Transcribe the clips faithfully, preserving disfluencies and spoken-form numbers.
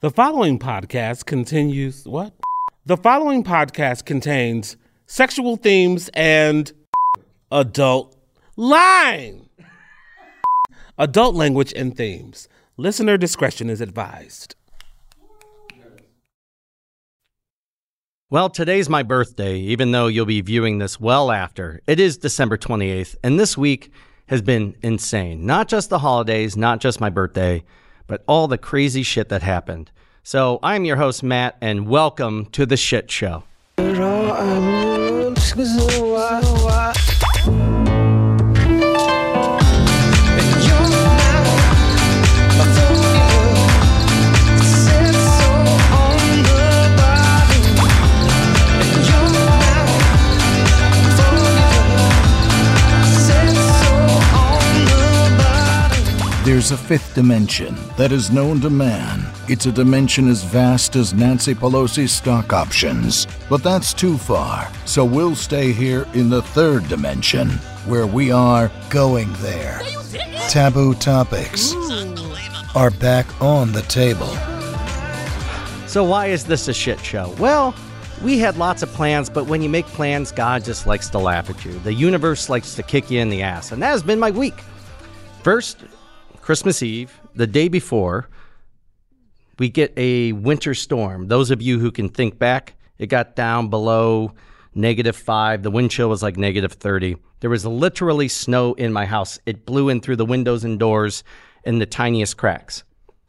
The following podcast continues what? The following podcast contains sexual themes and adult line. Adult language and themes. Listener discretion is advised. Well, today's my birthday, even though you'll be viewing this well after. It is December twenty-eighth, and this week has been insane. Not just the holidays, not just my birthday, but all the crazy shit that happened. So I'm your host, Matt, and welcome to The Shit Show. There's a fifth dimension that is known to man. It's a dimension as vast as Nancy Pelosi's stock options. But that's too far, so we'll stay here in the third dimension, where we are going there. Taboo topics are back on the table. So why is this a shit show? Well, we had lots of plans, but when you make plans, God just likes to laugh at you. The universe likes to kick you in the ass, and that has been my week. First, Christmas Eve, the day before, we get a winter storm. Those of you who can think back, it got down below negative five. The wind chill was like negative thirty. There was literally snow in my house. It blew in through the windows and doors in the tiniest cracks.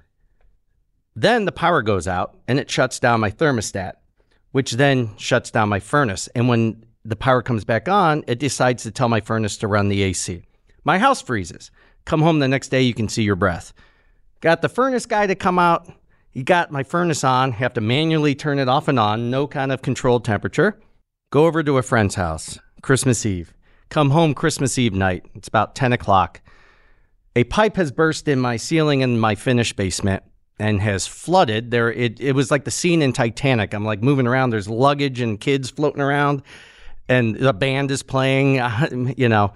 Then the power goes out and it shuts down my thermostat, which then shuts down my furnace. And when the power comes back on, it decides to tell my furnace to run the A C. My house freezes. Come home the next day, you can see your breath. Got the furnace guy to come out. He got my furnace on. Have to manually turn it off and on. No kind of controlled temperature. Go over to a friend's house. Christmas Eve. Come home Christmas Eve night. It's about ten o'clock. A pipe has burst in my ceiling in my finished basement and has flooded. There, it, it was like the scene in Titanic. I'm like moving around. There's luggage and kids floating around. And the band is playing, you know.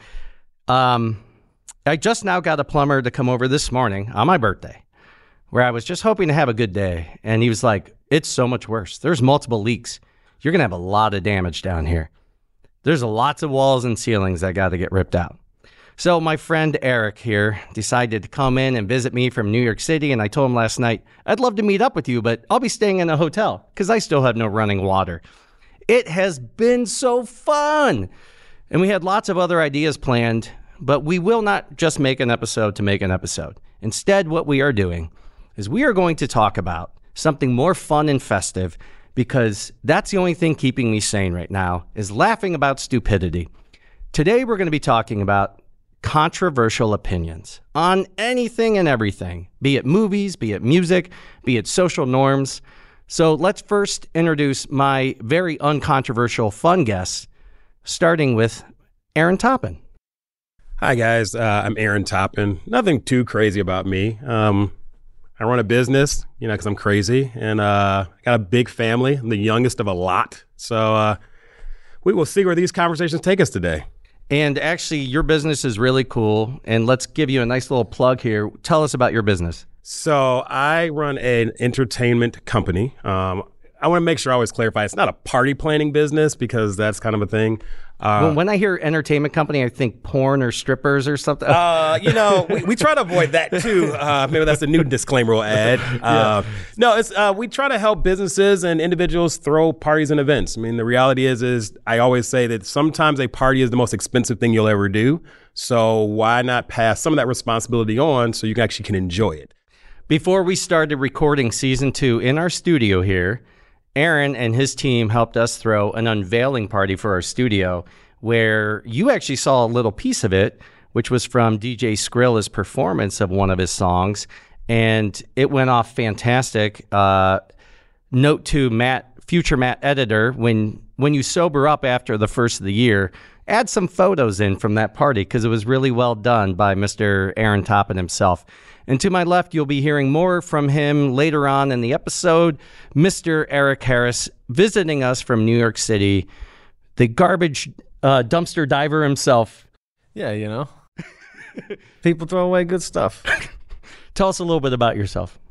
Um... I just now got a plumber to come over this morning on my birthday, where I was just hoping to have a good day. And he was like, it's so much worse. There's multiple leaks. You're going to have a lot of damage down here. There's lots of walls and ceilings that got to get ripped out. So my friend Eric here decided to come in and visit me from New York City. And I told him last night, I'd love to meet up with you, but I'll be staying in a hotel because I still have no running water. It has been so fun. And we had lots of other ideas planned. But we will not just make an episode to make an episode. Instead, what we are doing is we are going to talk about something more fun and festive, because that's the only thing keeping me sane right now, is laughing about stupidity. Today, we're going to be talking about controversial opinions on anything and everything, be it movies, be it music, be it social norms. So let's first introduce my very uncontroversial fun guests, starting with Aaron Toppin. Hi, guys. Uh, I'm Aaron Toppin. Nothing too crazy about me. Um, I run a business, you know, because I'm crazy. And uh, I got a big family. I'm the youngest of a lot. So uh, we will see where these conversations take us today. And actually, your business is really cool. And let's give you a nice little plug here. Tell us about your business. So I run an entertainment company. Um, I want to make sure I always clarify, it's not a party planning business, because that's kind of a thing. Uh, well, when I hear entertainment company, I think porn or strippers or something. Uh, you know, we, we try to avoid that too. Uh, maybe that's a new disclaimer we'll add. Uh, yeah. No, it's uh, we try to help businesses and individuals throw parties and events. I mean, the reality is, is I always say that sometimes a party is the most expensive thing you'll ever do. So why not pass some of that responsibility on so you can actually can enjoy it? Before we started recording season two in our studio here, Aaron and his team helped us throw an unveiling party for our studio, where you actually saw a little piece of it, which was from D J Skrilla's performance of one of his songs, and it went off fantastic. Uh, note to Matt, future Matt editor, when when you sober up after the first of the year, add some photos in from that party, because it was really well done by Mister Aaron Toppin himself. And to my left, you'll be hearing more from him later on in the episode. Mister Eric Harris visiting us from New York City, the garbage uh, dumpster diver himself. Yeah, you know, people throw away good stuff. Tell us a little bit about yourself.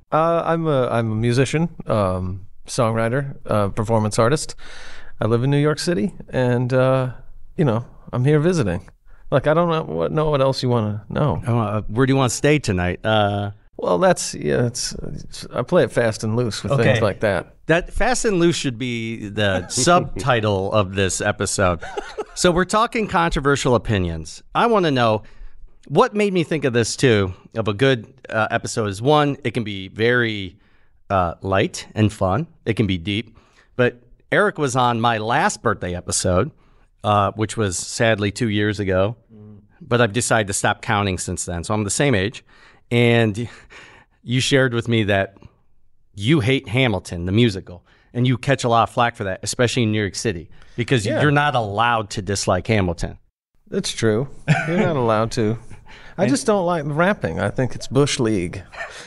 Uh, I'm a I'm a musician, um, songwriter, uh, performance artist. I live in New York City, and uh, you know, I'm here visiting. Like, I don't know what know what else you want to know. Uh, where do you want to stay tonight? Uh, Well, that's yeah. It's, it's I play it fast and loose with Okay. things like that. That Fast and Loose should be the subtitle of this episode. So we're talking controversial opinions. I want to know what made me think of this too, of a good uh, episode is one, it can be very uh, light and fun. It can be deep. But Eric was on my last birthday episode, uh, which was sadly two years ago. But I've decided to stop counting since then. So I'm the same age. And you shared with me that you hate Hamilton, the musical, and you catch a lot of flack for that, especially in New York City, because Yeah. you're not allowed to dislike Hamilton. That's true. You're not allowed to. I just don't like the rapping. I think it's Bush League.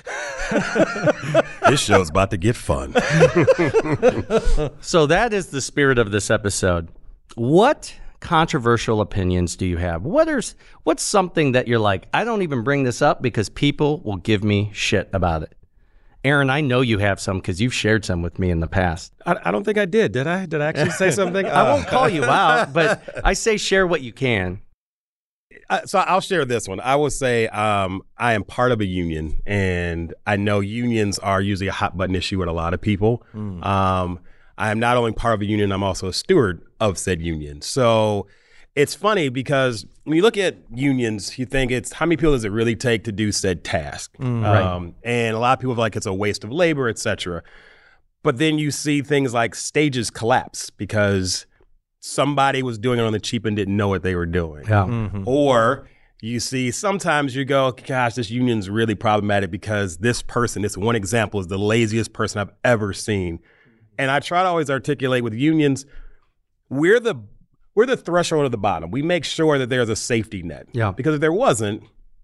This show's about to get fun. So that is the spirit of this episode. What controversial opinions do you have? What are, what's something that you're like, I don't even bring this up because people will give me shit about it? Aaron, I know you have some because you've shared some with me in the past. I, I don't think I did. Did I? Did I actually say something? I won't call you out, but I say share what you can. Uh, so I'll share this one. I will say um, I am part of a union, and I know unions are usually a hot button issue with a lot of people. Mm. Um, I am not only part of a union, I'm also a steward of said union. So it's funny because when you look at unions, you think it's how many people does it really take to do said task? Mm, um, right. And a lot of people feel like it's a waste of labor, et cetera. But then you see things like stages collapse because somebody was doing it on the cheap and didn't know what they were doing. Yeah. Mm-hmm. Or you see, sometimes you go, gosh, this union's really problematic because this person, this one example, is the laziest person I've ever seen. And I try to always articulate with unions, we're the we're the threshold of the bottom. We make sure that there's a safety net. Yeah. Because if there wasn't,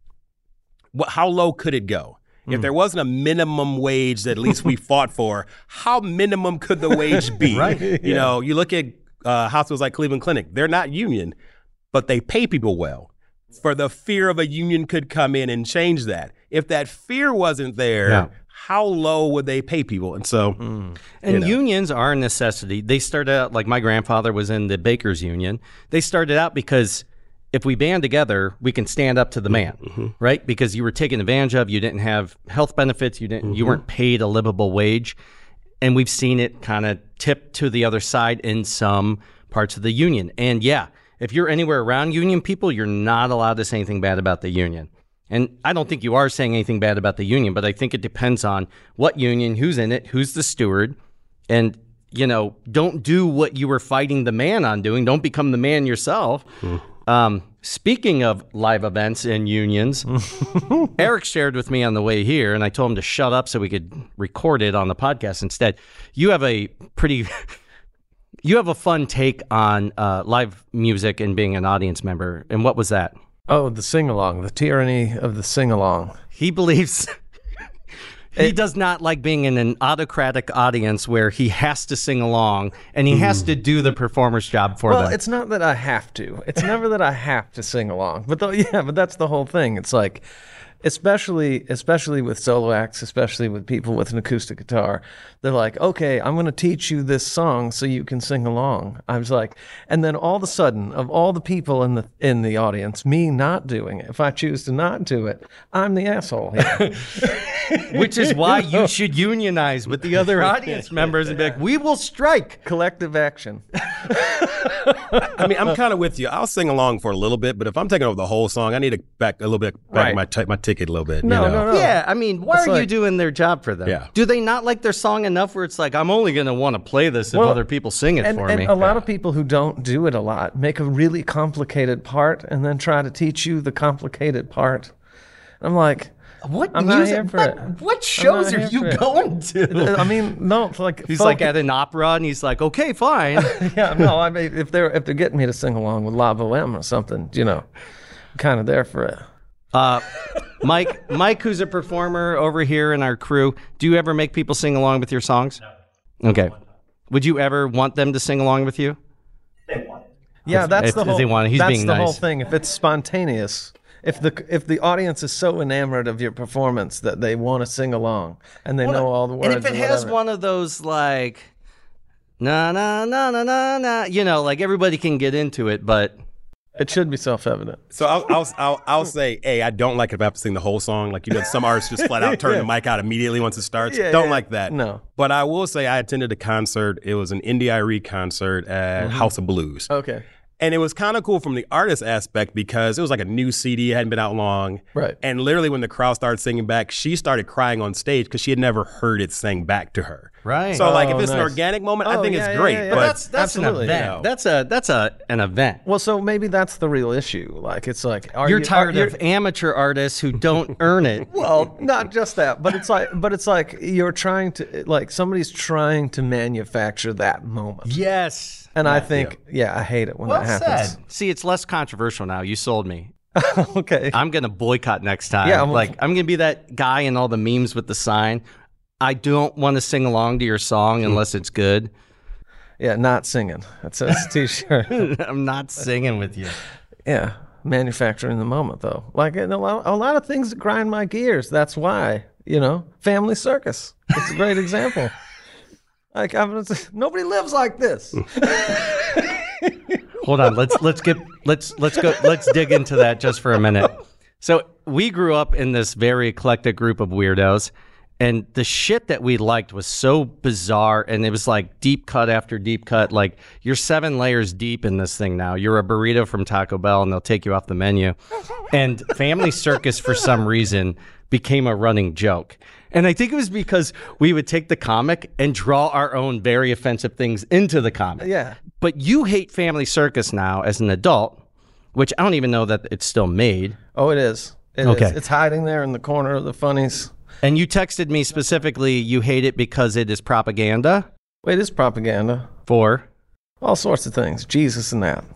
what, how low could it go? If there wasn't a minimum wage that at least we fought for, how minimum could the wage be? Right. You Yeah. know, you look at uh, hospitals like Cleveland Clinic, they're not union, but they pay people well. For the fear of a union could come in and change that. If that fear wasn't there, Yeah. how low would they pay people? And so, And you know. unions are a necessity. They started out, like my grandfather was in the Bakers Union. They started out because if we band together, we can stand up to the man, Mm-hmm. right? Because you were taken advantage of. You didn't have health benefits. You didn't. Mm-hmm. You weren't paid a livable wage. And we've seen it kind of tip to the other side in some parts of the union. And yeah, if you're anywhere around union people, you're not allowed to say anything bad about the union. And I don't think you are saying anything bad about the union, but I think it depends on what union, who's in it, who's the steward. And, you know, don't do what you were fighting the man on doing. Don't become the man yourself. Um, speaking of live events and unions, Eric shared with me on the way here, and I told him to shut up so we could record it on the podcast instead. You have a pretty, you have a fun take on uh, live music and being an audience member. And what was that? Oh, the sing-along, the tyranny of the sing-along. He believes he does not like being in an autocratic audience where he has to sing along and he has to do the performer's job for Well, them. it's not that I have to. It's never that I have to sing along. But though, yeah, but that's the whole thing. It's like, especially especially with solo acts, especially with people with an acoustic guitar, they're like, okay, I'm going to teach you this song so you can sing along. I was like, and then all of a sudden, of all the people in the in the audience, me not doing it, if I choose to not do it, I'm the asshole here. Which is why you should unionize with the other audience members and be like, we will strike. Collective action. I mean, I'm kind of with you. I'll sing along for a little bit, but if I'm taking over the whole song, I need to back a little bit, back Right. my t- my ticket a little bit. No, you know? no, no. Yeah, I mean, why It's are you like- doing their job for them? Yeah. Do they not like their song enough where it's like, I'm only going to want to play this if Well, other people sing it and, for and me? a lot of people who don't do it a lot make a really complicated part and then try to teach you the complicated part. I'm like, What I'm not music? here for what, it. what I'm shows not are here you for it. going to? I mean, no, it's like He's folk- like at an opera and he's like, okay, fine. yeah, no. I mean, if they're if they're getting me to sing along with La Boheme or something, you know, I'm kind of there for it. Uh, Mike, Mike, who's a performer over here in our crew, do you ever make people sing along with your songs? No. Okay. Would you ever want them to sing along with you? Yeah, that's if- the if whole. they want it, he's that's being the nice. whole thing. If it's spontaneous if the if the audience is so enamored of your performance that they want to sing along and they know all the words. And if it has whatever. one of those like, na na na na na na, you know, like everybody can get into it, but it should be self-evident. So I'll, I'll I'll I'll say, hey, I don't like it if I have to sing the whole song. Like, you know, some artists just flat out turn the mic out immediately once it starts. Yeah, don't yeah. like that. No. But I will say I attended a concert. It was an Indy Irie concert at Mm-hmm. House of Blues. Okay. And it was kind of cool from the artist aspect because it was like a new C D. It hadn't been out long. Right. And literally when the crowd started singing back, she started crying on stage because she had never heard it sang back to her. Right. So like if Oh, it's an nice. organic moment, I Oh, think yeah, it's yeah, great. yeah, yeah. But But that's that's Absolutely. an event. No. That's a that's a an event. Well, so maybe that's the real issue. Like, it's like, are You're you, tired are, of amateur artists who don't earn it. Well, not just that, but it's like, but it's like you're trying to, like, somebody's trying to manufacture that moment. Yes. And I think, yeah. I hate it when that happens. See, it's less controversial now. You sold me. Okay. I'm gonna boycott next time. Yeah, I'm- like I'm gonna be that guy in all the memes with the sign. I don't want to sing along to your song unless it's good. Yeah, not singing. That says t-shirt. I'm not singing with you. Yeah, manufacturing the moment though. Like, and a lot, a lot of things grind my gears. That's why, you know, Family Circus. It's a great example. Like, I'm, nobody lives like this. Hold on, let's let's get let's let's go let's dig into that just for a minute. So we grew up in this very eclectic group of weirdos, and the shit that we liked was so bizarre, and it was like deep cut after deep cut. Like, you're seven layers deep in this thing now. You're a burrito from Taco Bell, and they'll take you off the menu. And Family Circus, for some reason, became a running joke. And I think it was because we would take the comic and draw our own very offensive things into the comic. Yeah. But you hate Family Circus now as an adult, which I don't even know that it's still made. Oh, it is. It Okay. is. It's hiding there in the corner of the funnies. And you texted me specifically, you hate it because it is propaganda Wait, it's propaganda. for... All sorts of things. Jesus and that.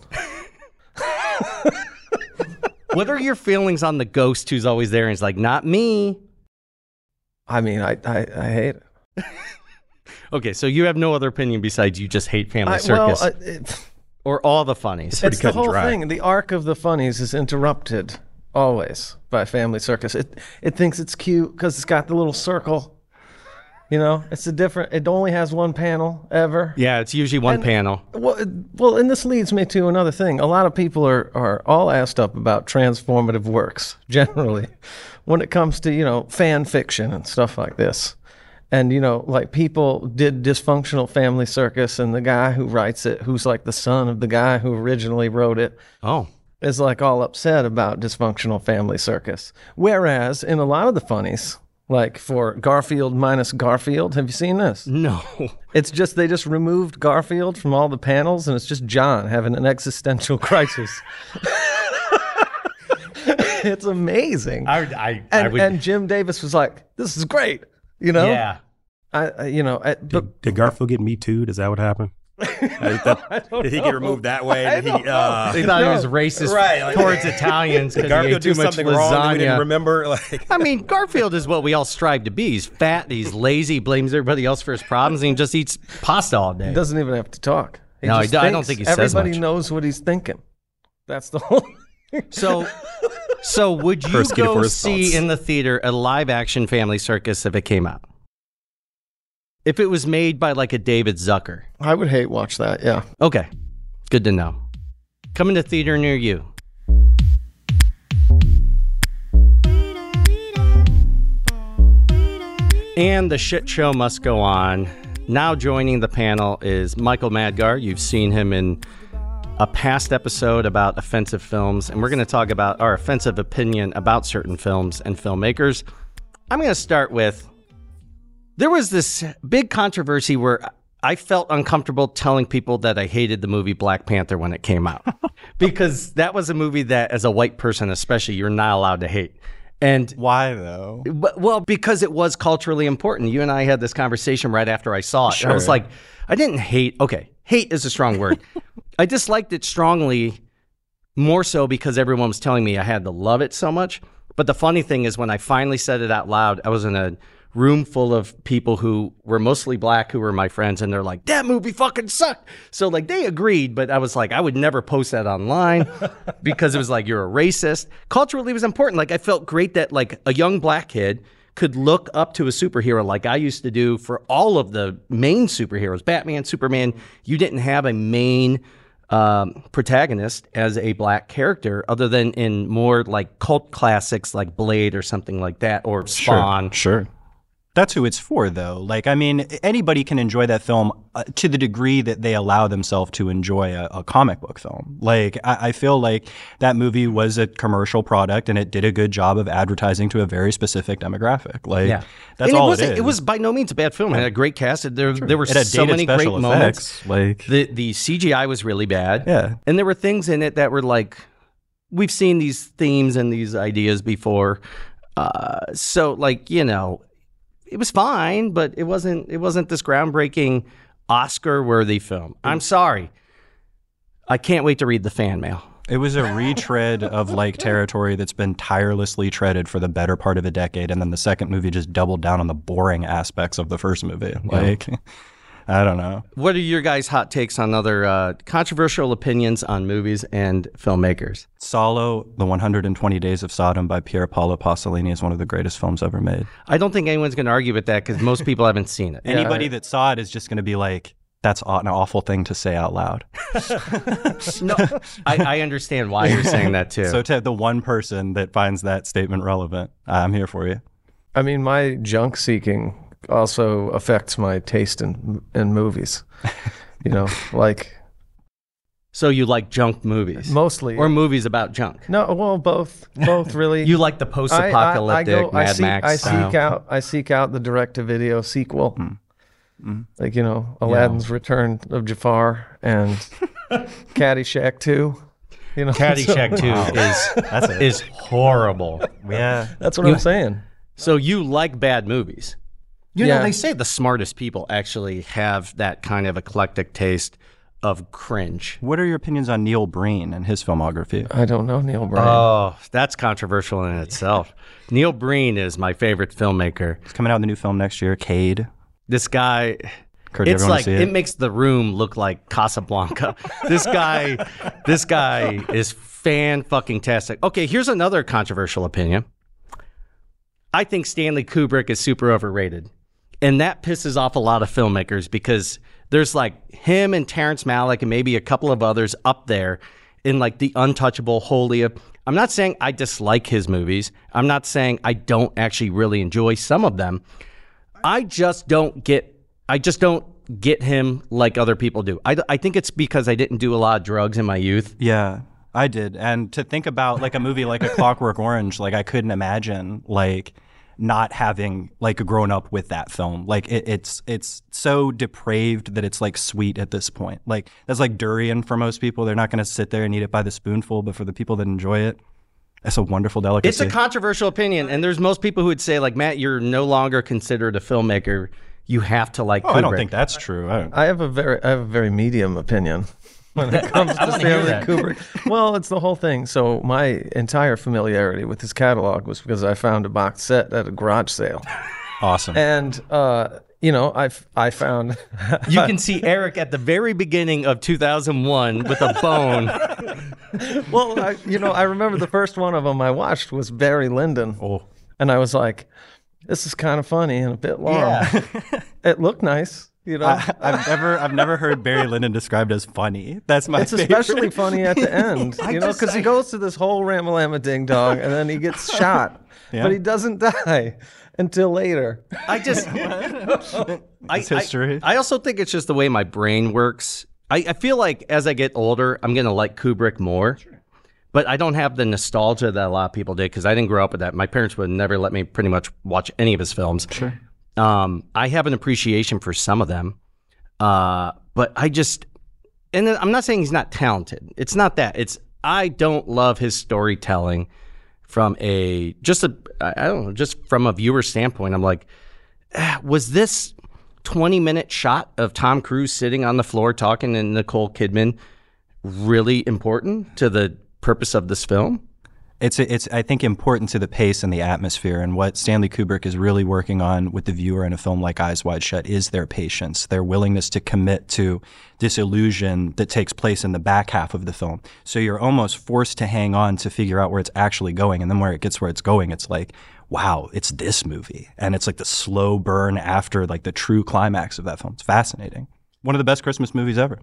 What are your feelings on the ghost who's always there and is like, not me? I mean, I, I, I hate it. Okay, so you have no other opinion besides you just hate Family I, well, Circus. I, it, or all the funnies. it's the cut and whole dry. thing. The arc of the funnies is interrupted always by Family Circus. It it thinks it's cute because it's got the little circle. You know, it's a different. It only has one panel ever. Yeah, it's usually one And- panel. Well, it- well, and this leads me to another thing. A lot of people are, are all assed up about transformative works, generally, when it comes to, you know, fan fiction and stuff like this. And, you know, like, people did Dysfunctional Family Circus, and the guy who writes it, who's like the son of the guy who originally wrote it, Oh. is like all upset about Dysfunctional Family Circus. Whereas in a lot of the funnies, like for Garfield minus Garfield, have you seen this? No. It's just, they just removed Garfield from all the panels, and it's just John having an existential crisis. It's amazing. I, I, and, I would... and Jim Davis was like, "This is great," you know. Yeah. I, I you know, I, but Did Garfield get Me Too'd? Is that what happened? Uh, that- did he get removed that way? I Did he, don't know. uh, They thought he No. was racist Right, like- towards Italians because did he ate Garfield too do much something wrong that we didn't lasagna. remember? Like, I mean, Garfield is what we all strive to be. He's fat, he's lazy, blames everybody else for his problems, and he just eats pasta all day. he doesn't even have to talk. He No, he just do- I don't thinks. think he says Everybody much. knows what he's thinking. That's the whole. So, so would you First kid go for his see thoughts. in the theater a live action Family Circus if it came out? If it was made by like a David Zucker? I would hate watch that. Yeah. Okay, good to know. Coming to theater near you. And the shit show must go on. Now joining the panel is Michael Madgar. You've seen him in a past episode about offensive films, and we're going to talk about our offensive opinion about certain films and filmmakers. I'm going to start with, there was this big controversy where I felt uncomfortable telling people that I hated the movie Black Panther when it came out, because that was a movie that, as a white person especially, you're not allowed to hate. And Why though? but, well, because it was culturally important. You and I had this conversation right after I saw it. I was Sure. like, I didn't hate. Okay, hate is a strong word. I disliked it strongly, more so because everyone was telling me I had to love it so much. But the funny thing is, when I finally said it out loud, I was in a room full of people who were mostly black who were my friends, and they're like, that movie fucking sucked. So like they agreed, but I was like, I would never post that online because it was like, you're a racist. Culturally, it was important. Like I felt great that like a young black kid could look up to a superhero like I used to do for all of the main superheroes, Batman, Superman. You didn't have a main um, protagonist as a black character other than in more like cult classics like Blade or something like that, or Spawn. Sure, sure. That's who it's for, though. Like, I mean, anybody can enjoy that film uh, to the degree that they allow themselves to enjoy a, a comic book film. Like, I, I feel like that movie was a commercial product, and it did a good job of advertising to a very specific demographic. Like, Yeah. that's And all it was. it is. It was by no means a bad film. It had a great cast. There, there were It had so dated many great special moments. effects, like- the the C G I was really bad. Yeah. and there were things in it that were like, we've seen these themes and these ideas before. Uh, so like you know, it was fine, but it wasn't. It wasn't this groundbreaking Oscar-worthy film. I'm sorry. I can't wait to read the fan mail. It was a retread of like territory that's been tirelessly treaded for the better part of a decade, and then the second movie just doubled down on the boring aspects of the first movie. Like, I don't know. What are your guys' hot takes on other uh, controversial opinions on movies and filmmakers? Solo, The one hundred twenty Days of Sodom by Pier Paolo Pasolini is one of the greatest films ever made. I don't think anyone's going to argue with that because most people haven't seen it. Anybody that saw it is just going to be like, that's aw- an awful thing to say out loud. No, I, I understand why you're saying that too. So to the one person that finds that statement relevant, I'm here for you. I mean, my junk seeking also affects my taste in in movies. You know, like So you like junk movies? mostly Or movies about junk? no, well, both, both really. You like the I- I- post-apocalyptic I, go, I Mad seek, Max I style? seek out, I seek out the direct-to-video sequel, like you know, Aladdin's Return of Jafar and Caddyshack two. You know, Caddyshack so- two is is horrible. Yeah. That's what I'm saying. So you like bad movies? You know, Yeah. they say the smartest people actually have that kind of eclectic taste of cringe. What are your opinions on Neil Breen and his filmography? I don't know Neil Breen. Oh, that's controversial in itself. Neil Breen is my favorite filmmaker. It's coming out in the new film next year, Cade. This guy, Encourage it's everyone to like see it. it. makes The Room look like Casablanca. this guy, this guy is fan fucking tastic. Okay, here's another controversial opinion. I think Stanley Kubrick is super overrated, and that pisses off a lot of filmmakers because there's like him and Terrence Malick and maybe a couple of others up there in like the untouchable holy of. I'm not saying I dislike his movies. I'm not saying I don't actually really enjoy some of them. I just don't get I just don't get him like other people do. I, I think it's because I didn't do a lot of drugs in my youth. Yeah, I did. And to think about like a movie like A Clockwork Orange, like I couldn't imagine like not having like grown up with that film. Like it, it's it's so depraved that it's like sweet at this point. Like that's like durian for most people. They're not going to sit there and eat it by the spoonful, but for the people that enjoy it, that's a wonderful delicacy. It's a controversial opinion, and there's most people who would say like, Matt, you're no longer considered a filmmaker. You have to like oh, Kubrick. I don't think that's true. I don't, I have a very, I have a very medium opinion when it comes to Stanley Kubrick. Well, it's the whole thing. So my entire familiarity with his catalog was because I found a box set at a garage sale, awesome. and uh, you know, I I found You can see Eric at the very beginning of two thousand one with a bone. well, I, you know, I remember the first one of them I watched was Barry Lyndon, Oh. and I was like, this is kind of funny and a bit long. It looked nice, you know. I, I've never I've never heard Barry Lyndon described as funny. That's my It's favorite. especially funny at the end, you know, because he goes to this whole ramalama ding dong, and then he gets shot, Yeah. but he doesn't die until later. I just, I, It's history. I, I also think it's just the way my brain works. I, I feel like as I get older, I'm gonna like Kubrick more. But I don't have the nostalgia that a lot of people did because I didn't grow up with that. My parents would never let me pretty much watch any of his films. Sure. Um, I have an appreciation for some of them, uh, but I just, and then I'm not saying he's not talented. It's not that. It's I don't love his storytelling from a just a I don't know just from a viewer standpoint. I'm like, ah, was this twenty minute shot of Tom Cruise sitting on the floor talking to Nicole Kidman really important to the purpose of this film? It's it's I think important to the pace and the atmosphere, and what Stanley Kubrick is really working on with the viewer in a film like Eyes Wide Shut is their patience, their willingness to commit to this illusion that takes place in the back half of the film. So you're almost forced to hang on to figure out where it's actually going, and then where it gets where it's going, it's like, wow, it's this movie, and it's like the slow burn after like the true climax of that film. It's fascinating. One of the best Christmas movies ever.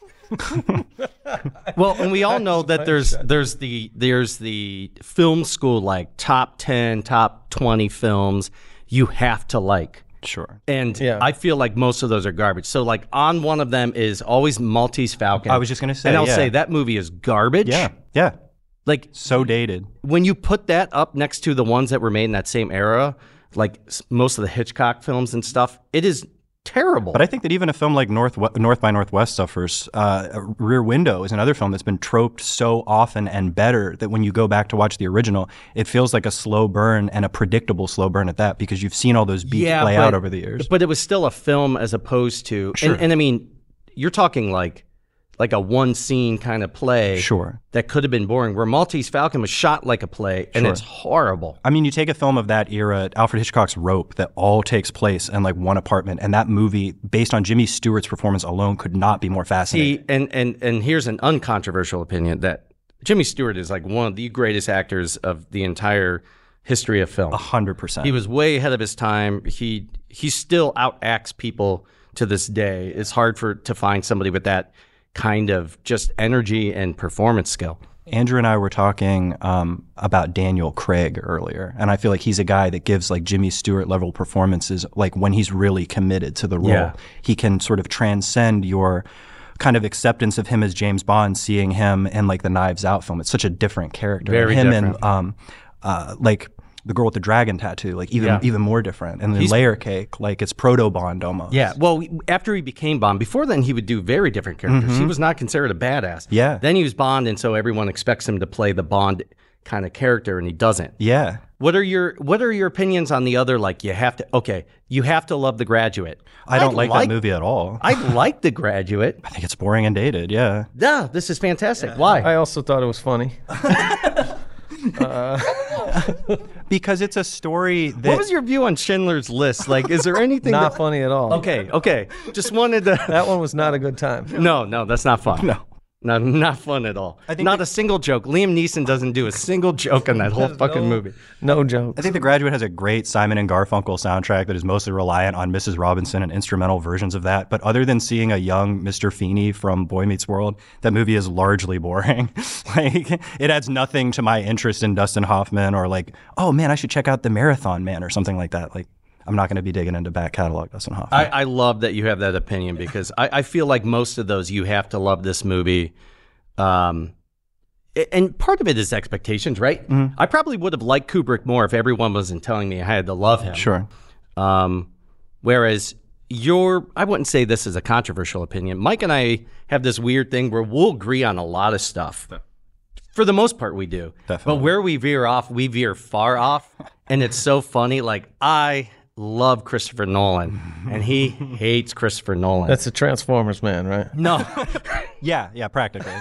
Well, and we all know that there's there's the there's the film school, like top ten, top twenty films you have to like. Sure. And Yeah. I feel like most of those are garbage. So like on one of them is always Maltese Falcon. I was just gonna say, and I'll yeah. say that movie is garbage. Yeah, yeah. Like So dated. when you put that up next to the ones that were made in that same era, like s- most of the Hitchcock films and stuff, it is terrible. But I think that even a film like North North by Northwest suffers. Uh, Rear Window is another film that's been troped so often and better that when you go back to watch the original, it feels like a slow burn, and a predictable slow burn at that, because you've seen all those beats yeah, play but, out over the years. But it was still a film as opposed to, Sure. and, and I mean, you're talking like like a one scene kind of play. Sure. That could have been boring. Where Maltese Falcon was shot like a play, and Sure. it's horrible. I mean, you take a film of that era, Alfred Hitchcock's Rope, that all takes place in like one apartment, and that movie, based on Jimmy Stewart's performance alone, could not be more fascinating. See, and, and, and here's an uncontroversial opinion that Jimmy Stewart is like one of the greatest actors of the entire history of film. A hundred percent. He was way ahead of his time. He he still outacts people to this day. It's hard for to find somebody with that kind of just energy and performance skill. Andrew and I were talking um, about Daniel Craig earlier, and I feel like he's a guy that gives like Jimmy Stewart level performances. Like when he's really committed to the role, Yeah. he can sort of transcend your kind of acceptance of him as James Bond, seeing him in like the Knives Out film. It's such a different character. Very him different. and um, uh, like the girl with the dragon tattoo, like even Yeah. even more different. And then Layer Cake, like it's proto Bond almost. Yeah, well, after he became Bond, before then he would do very different characters. He was not considered a badass. Yeah. Then he was Bond, and so everyone expects him to play the Bond kind of character, and he doesn't. Yeah. What are your What are your opinions on the other? Like, you have to. Okay, you have to love The Graduate. I don't like, that movie at all. I, I like The Graduate. I think it's boring and dated. Yeah. Yeah, this is fantastic. Why? I also thought it was funny. Because it's a story that What was your view on Schindler's List? Like, is there anything Not that, funny at all. Okay, okay. Just wanted to. That one was not a good time. No, no, that's not fun. No. No, not fun at all. I think not that- a single joke. Liam Neeson doesn't do a single joke in that whole fucking no, movie. No jokes. I think The Graduate has a great Simon and Garfunkel soundtrack that is mostly reliant on Missus Robinson and instrumental versions of that. But other than seeing a young Mister Feeney from Boy Meets World, that movie is largely boring. Like, it adds nothing to my interest in Dustin Hoffman, or like, oh man, I should check out The Marathon Man or something like that. Like, I'm not going to be digging into back catalog Dustin Hoffman. I, I love that you have that opinion, because I, I feel like most of those, you have to love this movie. Um, a- and part of it is expectations, right? Mm-hmm. I probably would have liked Kubrick more if everyone wasn't telling me I had to love him. Sure. Um, whereas your, I wouldn't say this is a controversial opinion. Mike and I have this weird thing where we'll agree on a lot of stuff. For the most part, we do. Definitely. But where we veer off, we veer far off. And it's so funny. Like, I love Christopher Nolan, and he hates Christopher Nolan. That's a Transformers man, right? no. Yeah, yeah, practically.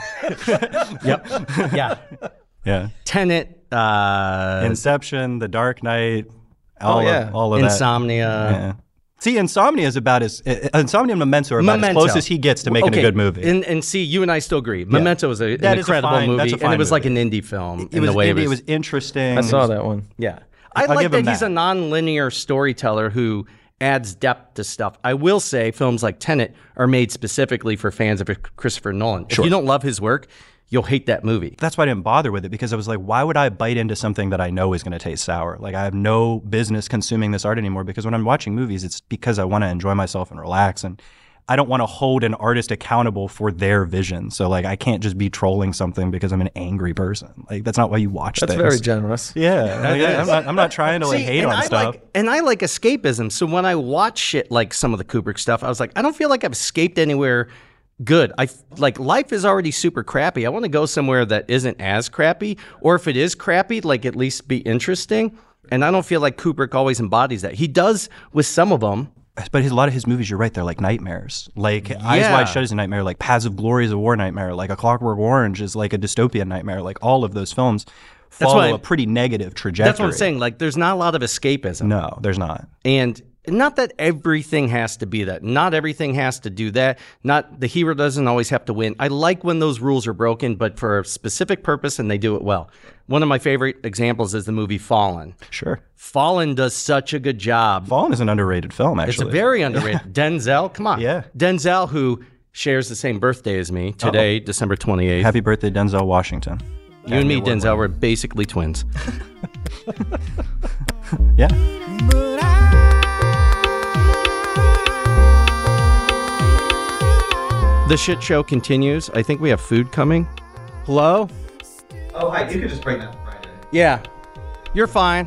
Yep. Yeah. Yeah. Tenet, uh, Inception, The Dark Knight, all yeah. of, all of that. Insomnia. Yeah. See, Insomnia is about as uh, Insomnia and Memento are about as close as he gets to making Okay, a good movie. And, and see, you and I still agree. Memento is a, an That is a incredible fine- movie, that's a and fine it was like an movie. indie film. it in was the way it, it was, was interesting. I saw that one. Yeah. I I'll like give that him he's that. a non-linear storyteller who adds depth to stuff. I will say films like Tenet are made specifically for fans of Christopher Nolan. If you don't love his work, you'll hate that movie. That's why I didn't bother with it, because I was like, why would I bite into something that I know is going to taste sour? Like, I have no business consuming this art anymore, because when I'm watching movies, it's because I want to enjoy myself and relax, and I don't want to hold an artist accountable for their vision. So, like, I can't just be trolling something because I'm an angry person. Like, that's not why you watch That's things. very generous. Yeah, like, I'm, not, I'm not trying to like See, hate and on I stuff. Like, and I like escapism. So when I watch shit like some of the Kubrick stuff, I was like, I don't feel like I've escaped anywhere good. I f- like life is already super crappy. I want to go somewhere that isn't as crappy, or if it is crappy, like at least be interesting. And I don't feel like Kubrick always embodies that. He does with some of them. But his, a lot of his movies, you're right, they're like nightmares. Like Eyes Yeah. Wide Shut is a nightmare. Like Paths of Glory is a war nightmare. Like A Clockwork Orange is like a dystopian nightmare. Like all of those films follow what I- a pretty negative trajectory. That's what I'm saying. Like, there's not a lot of escapism. No, there's not. And not that everything has to be that. Not everything has to do that. Not the hero doesn't always have to win. I like when those rules are broken, but for a specific purpose, and they do it well. One of my favorite examples is the movie Fallen. Sure. Fallen does such a good job. Fallen is an underrated film, actually. It's a very underrated. Denzel, come on. Yeah. Denzel, who shares the same birthday as me today, Uh-oh. December twenty-eighth. Happy birthday, Denzel Washington. You and me, Academy Award Denzel, winner. we're basically twins. Yeah. The shit show continues. I think we have food coming. Hello? Oh, hi. You could just bring that right in. Yeah. You're fine.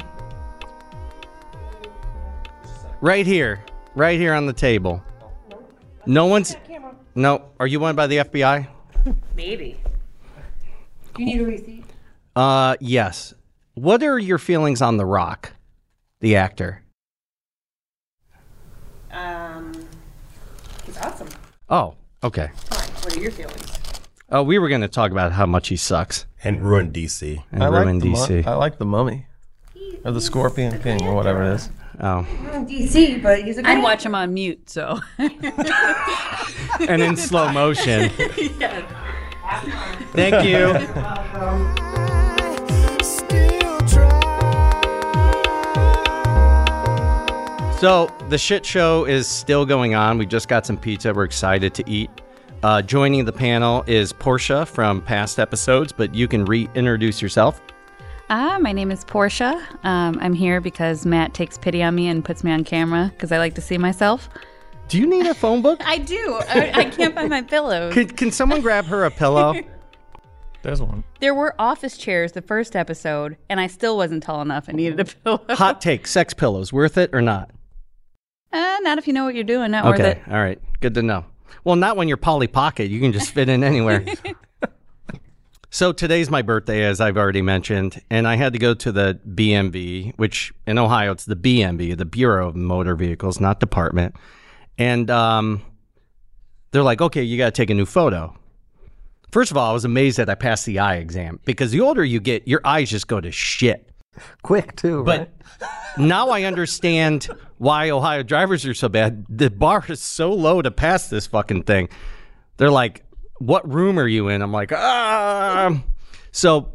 Right here. Right here on the table. No one's... No. Are you wanted by the F B I? Maybe. Do you need a receipt? Uh, yes. What are your feelings on The Rock, the actor? Um, he's awesome. Oh, okay. Fine. What are your feelings? Oh, we were going to talk about how much he sucks. And ruin D C. And I like ruin the D mu- C. I like the Mummy or the Scorpion King or whatever it is. Oh. In D C, but he's a good I'd watch him on mute, so. And in slow motion. Thank you. So the shit show is still going on. We just got some pizza. We're excited to eat. Uh, joining the panel is Portia from past episodes, but you can reintroduce yourself. Ah, my name is Portia. Um, I'm here because Matt takes pity on me and puts me on camera because I like to see myself. Do you need a phone book? I do. I, I can't find my pillows. Can, can someone grab her a pillow? There's one. There were office chairs the first episode, and I still wasn't tall enough and needed a pillow. Hot take, sex pillows, worth it or not? Uh, not if you know what you're doing. Not worth Okay, it. all right. Good to know. Well, not when you're Polly Pocket. You can just fit in anywhere. So today's my birthday, as I've already mentioned, and I had to go to the B M V, which in Ohio, it's the B M V, the Bureau of Motor Vehicles, not Department. And um, they're like, okay, you got to take a new photo. First of all, I was amazed that I passed the eye exam because the older you get, your eyes just go to shit. Quick, too, But right? now I understand why Ohio drivers are so bad. The bar is so low to pass this fucking thing. They're like, what room are you in? I'm like, ah. So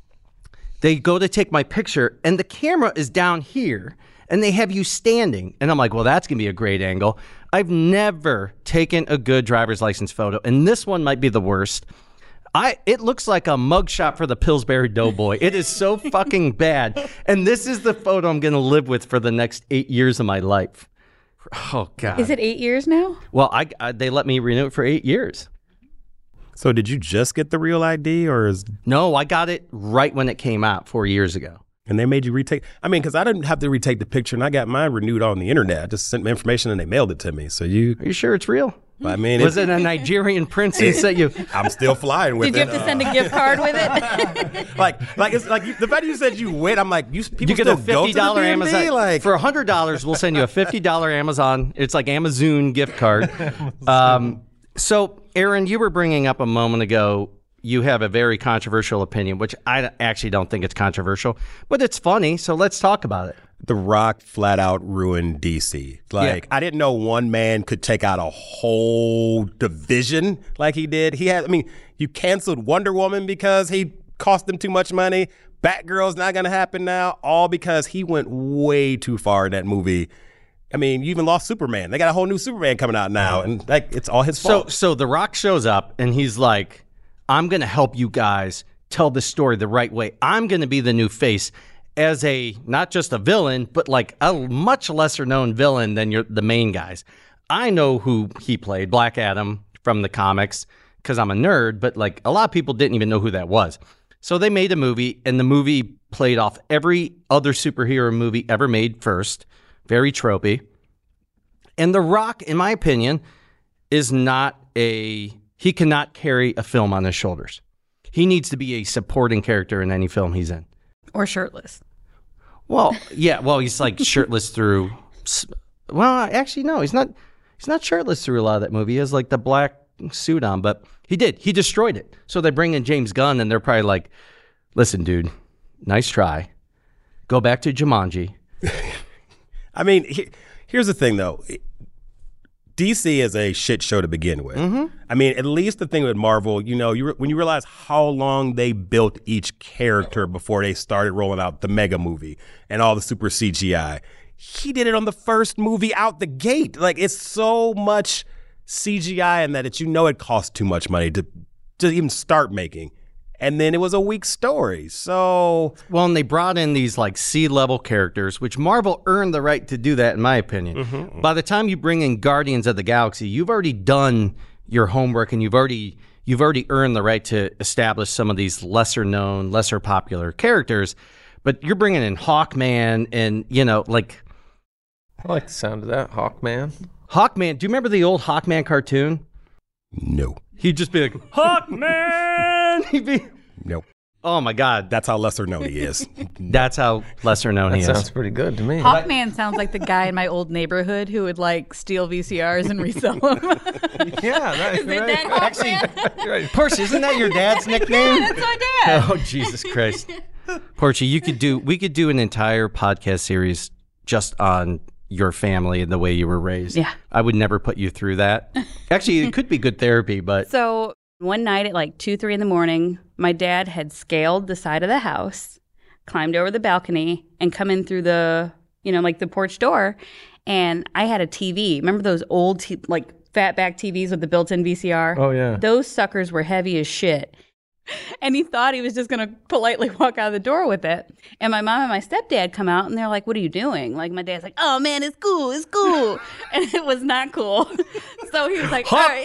they go to take my picture, and the camera is down here, and they have you standing. And I'm like, well, that's going to be a great angle. I've never taken a good driver's license photo, and this one might be the worst. I It looks like a mugshot for the Pillsbury Doughboy. It is so fucking bad. And this is the photo I'm going to live with for the next eight years of my life. Oh, God. Is it eight years now? Well, I, I they let me renew it for eight years. So did you just get the real I D, or is No, I got it right when it came out four years ago. and they made you retake? I mean, because I didn't have to retake the picture, and I got mine renewed on the internet. I just sent me information, and they mailed it to me. So you, Are you sure it's real? I mean, Was it, it a Nigerian prince who sent you? I'm still flying with Did you it. have to send a gift card with it? like, like it's like you, the fact you said you went. I'm like, you people You get still a go fifty to the dollar D M V? Amazon. Like, For one hundred dollars, we'll send you a fifty dollar Amazon. It's like Amazon gift card. Um, so, Aaron, you were bringing up a moment ago, you have a very controversial opinion, which I actually don't think it's controversial, but it's funny. So let's talk about it. The Rock flat out ruined D C. Like, Yeah. I didn't know one man could take out a whole division like he did. He had, I mean, you canceled Wonder Woman because he cost them too much money. Batgirl's not going to happen now, all because he went way too far in that movie. I mean, you even lost Superman. They got a whole new Superman coming out now, and like it's all his So, fault. so The Rock shows up and he's like, I'm going to help you guys tell the story the right way. I'm going to be the new face as a, not just a villain, but like a much lesser known villain than your, the main guys. I know who he played, Black Adam from the comics, because I'm a nerd, but like a lot of people didn't even know who that was. So they made a movie, and the movie played off every other superhero movie ever made first. Very tropey. And The Rock, in my opinion, is not a, he cannot carry a film on his shoulders. He needs to be a supporting character in any film he's in. Or shirtless? Well, yeah, well, he's like shirtless through, well, actually, no, he's not, he's not shirtless through a lot of that movie. He has like the black suit on, but he did, he destroyed it. So they bring in James Gunn, and they're probably like, listen, dude, Nice try. Go back to Jumanji. I mean, he, here's the thing, though. D C is a shit show to begin with. Mm-hmm. I mean, at least the thing with Marvel, you know, you re- when you realize how long they built each character before they started rolling out the mega movie and all the super C G I, he did it on the first movie out the gate. Like, it's so much C G I in that it, you know it costs too much money to, to even start making. And then it was a weak story. So, well, and they brought in these like C-level characters, which Marvel earned the right to do that, in my opinion. Mm-hmm. By the time you bring in Guardians of the Galaxy, you've already done your homework, and you've already you've already earned the right to establish some of these lesser-known, lesser popular characters. But you're bringing in Hawkman, and you know, like I like the sound of that, Hawkman. Hawkman. Do you remember the old Hawkman cartoon? No. He'd just be like, Hawkman! He'd be... Nope. Oh, my God. That's how lesser known he is. That's how lesser known that he is. That sounds pretty good to me. Hawkman sounds like the guy in my old neighborhood who would, like, steal V C Rs and resell them. Yeah. That, is right. It that Hawkman? Right. Portia, isn't that your dad's nickname? Yeah, that's my dad. Oh, Jesus Christ. Portia, you could do, we could do an entire podcast series just on your family and the way you were raised. Yeah. I would never put you through that. Actually, it could be good therapy, but... So one night at like two, three in the morning, my dad had scaled the side of the house, climbed over the balcony, and come in through the, you know, like the porch door. And I had a T V. Remember those old, t- like, fatback T Vs with the built-in V C R? Oh, yeah. Those suckers were heavy as shit. And he thought he was just going to politely walk out of the door with it. And my mom and my stepdad come out, and they're like, what are you doing? Like, my dad's like, oh, man, it's cool. It's cool. And it was not cool. So he was like, all right.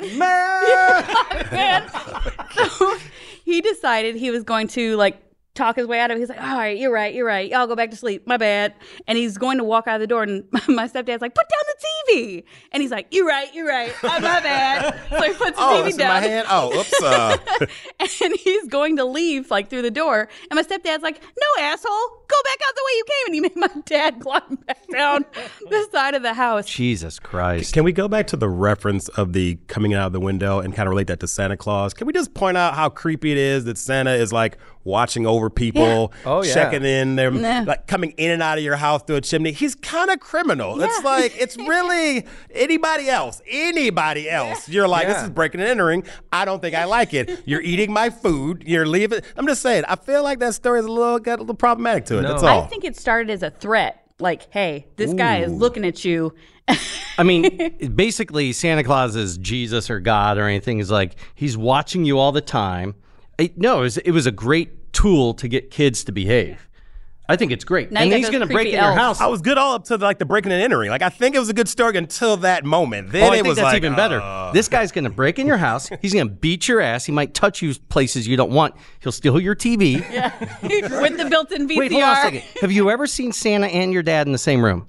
Man! man. So he decided he was going to, like, talk his way out of it. He's like, all right, you're right, you're right. I'll go back to sleep. My bad. And he's going to walk out of the door, and my stepdad's like, put down the T V. And he's like, you're right, you're right. Oh, my bad. So he puts the oh, T V it's down. in my hand? Oh, oops. Uh. And he's going to leave, like, through the door. And my stepdad's like, no, asshole. Go back out the way you came. And he made my dad climb back down the side of the house. Jesus Christ. Can we go back to the reference of the coming out of the window and kind of relate that to Santa Claus? Can we just point out how creepy it is that Santa is, like, watching over people, yeah. Oh, yeah. checking in, they're Nah. like coming in and out of your house through a chimney. He's kind of criminal. Yeah. It's like, it's really anybody else, anybody else. You're like, Yeah. this is breaking and entering. I don't think I like it. You're eating my food. You're leaving. I'm just saying, I feel like that story is a little, got a little problematic to it. No. That's all. I think it started as a threat. Like, hey, this guy is looking at you. I mean, basically, Santa Claus is Jesus or God or anything. Is like, he's watching you all the time. It, no, it was, it was a great tool to get kids to behave. I think it's great. Now and you got he's those going to break creepy in your elves. house. I was good all up to like the breaking and entering. Like I think it was a good story until that moment. Then Oh, I it think was that's like, even better. uh, This guy's going to break in your house. He's going to beat your ass. He might touch you places you don't want. He'll steal your T V. Yeah. With the built-in V C R. Wait, hold on a second. Have you ever seen Santa and your dad in the same room?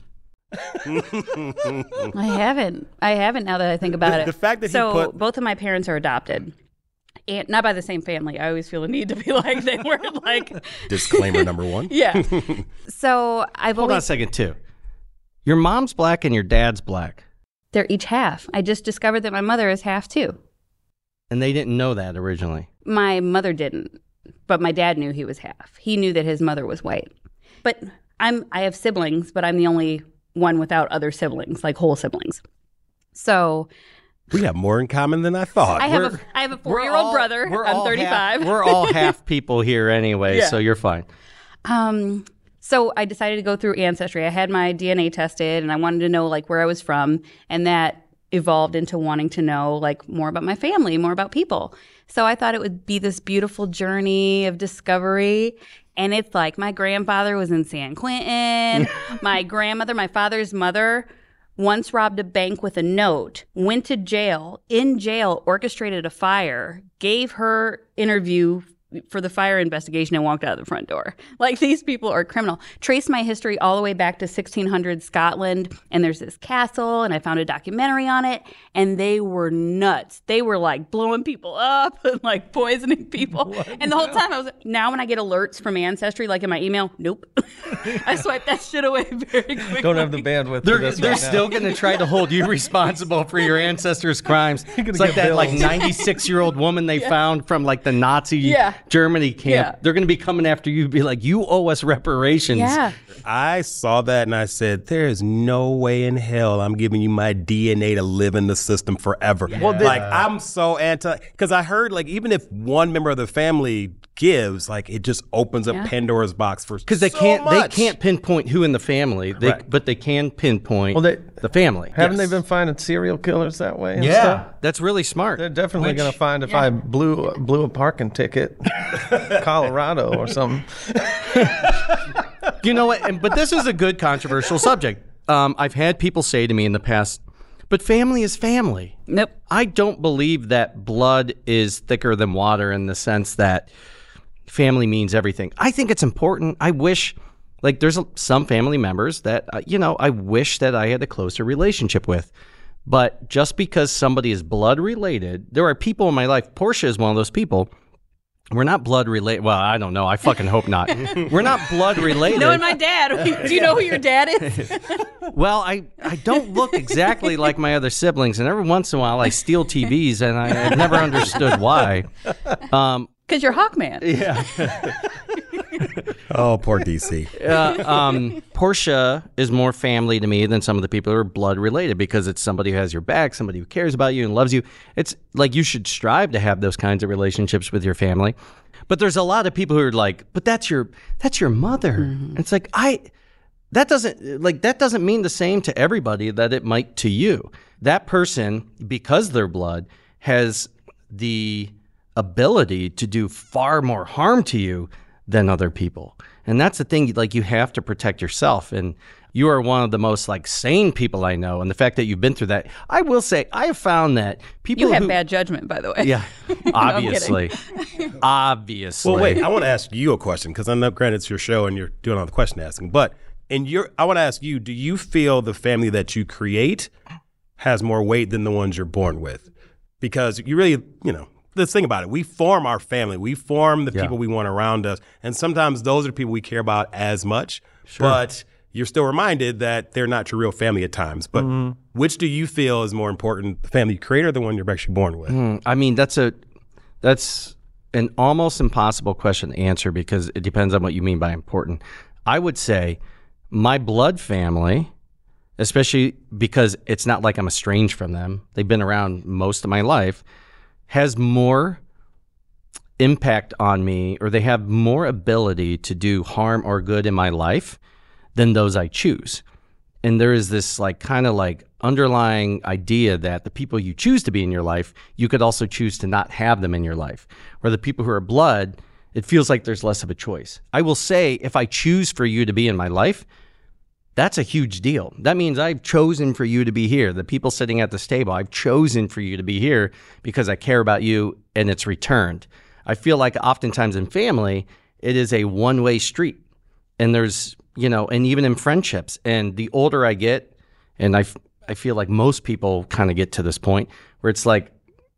I haven't. I haven't now that I think about The- it. the fact that he so put- both of my parents are adopted. And not by the same family. I always feel the need to be like they were like disclaimer number one. yeah. So I've Hold on a always second, too. Your mom's black and your dad's black. they're each half. I just discovered that my mother is half too. And they didn't know that originally. My mother didn't, but my dad knew he was half. He knew that his mother was white. But I'm I have siblings, but I'm the only one without other siblings, like whole siblings. So We have more in common than I thought. I have We're- a I have a We're four year old all- brother. we're I'm all thirty-five. Half, we're all half people here anyway, Yeah. so you're fine. Um, so I decided to go through Ancestry. I had my D N A tested, and I wanted to know like where I was from, and that evolved into wanting to know like more about my family, more about people. So I thought it would be this beautiful journey of discovery. And it's like my grandfather was in San Quentin. My grandmother, my father's mother, once robbed a bank with a note, went to jail, in jail, orchestrated a fire, gave her interview for the fire investigation and walked out of the front door. Like, these people are criminal. Traced my history all the way back to sixteen hundred Scotland, and there's this castle, and I found a documentary on it, and they were nuts. They were, like, blowing people up and, like, poisoning people. And the whole time I was like, now when I get alerts from Ancestry, like in my email, nope. I swipe that shit away very quickly. Don't have the bandwidth They're, for this they're right now. still going to try to hold you responsible for your ancestors' crimes. It's like get that like bills. ninety-six-year-old woman they found from like the Nazi Yeah. Germany camp. Yeah. They're going to be coming after you, be like, you owe us reparations. Yeah. I saw that and I said, there is no way in hell I'm giving you my D N A to live in the system forever. Well, like, I'm so anti, because I heard, like, even if one member of the family gives, like, it just opens up Yeah. Pandora's box for Because they so can't much. they can't pinpoint who in the family, they, Right. but they can pinpoint Well, they- the family. Haven't Yes. they been finding serial killers that way? And Yeah, stuff? that's really smart. They're definitely going to find if I blew blew a parking ticket, Colorado or something. You know what? And, but this is a good controversial subject. Um, I've had people say to me in the past, but family is family. Nope. I don't believe that blood is thicker than water in the sense that family means everything. I think it's important. I wish, like, there's a, some family members that, uh, you know, I wish that I had a closer relationship with. But just because somebody is blood related, there are people in my life. Portia is one of those people. We're not blood related. Well, I don't know. I fucking hope not. We're not blood related. Knowing my dad, do you know who your dad is? Well, I, I don't look exactly like my other siblings, and every once in a while I steal T Vs, and I, I've never understood why. Um, Because you're Hawkman. yeah. Oh, poor D C. uh, um, Portia is more family to me than some of the people who are blood related because it's somebody who has your back, somebody who cares about you and loves you. It's like you should strive to have those kinds of relationships with your family. But there's a lot of people who are like, but that's your that's your mother. And it's like I that doesn't like that doesn't mean the same to everybody that it might to you. That person, because they're blood, has the ability to do far more harm to you than other people. And that's the thing, like, you have to protect yourself. And you are one of the most, like, sane people I know. And the fact that you've been through that, I will say, I have found that people You have who, bad judgment, by the way. yeah, I'm obviously, obviously. Well, wait, I want to ask you a question because I know, granted, it's your show and you're doing all the question asking. But in your, I want to ask you, do you feel the family that you create has more weight than the ones you're born with? Because you really, you know, let's think about it. We form our family. We form the Yeah. people we want around us. And sometimes those are people we care about as much. But you're still reminded that they're not your real family at times. But which do you feel is more important, the family you create or the one you're actually born with? Mm, I mean, that's a that's an almost impossible question to answer because it depends on what you mean by important. I would say my blood family, especially because it's not like I'm estranged from them. They've been around most of my life, has more impact on me, or they have more ability to do harm or good in my life than those I choose. And there is this like kind of like underlying idea that the people you choose to be in your life, you could also choose to not have them in your life. Where the people who are blood, it feels like there's less of a choice. I will say, if I choose for you to be in my life, that's a huge deal. That means I've chosen for you to be here. The people sitting at this table, I've chosen for you to be here because I care about you and it's returned. I feel like oftentimes in family, it is a one-way street. And there's, you know, and even in friendships. And the older I get, and I, f- I feel like most people kind of get to this point where it's like,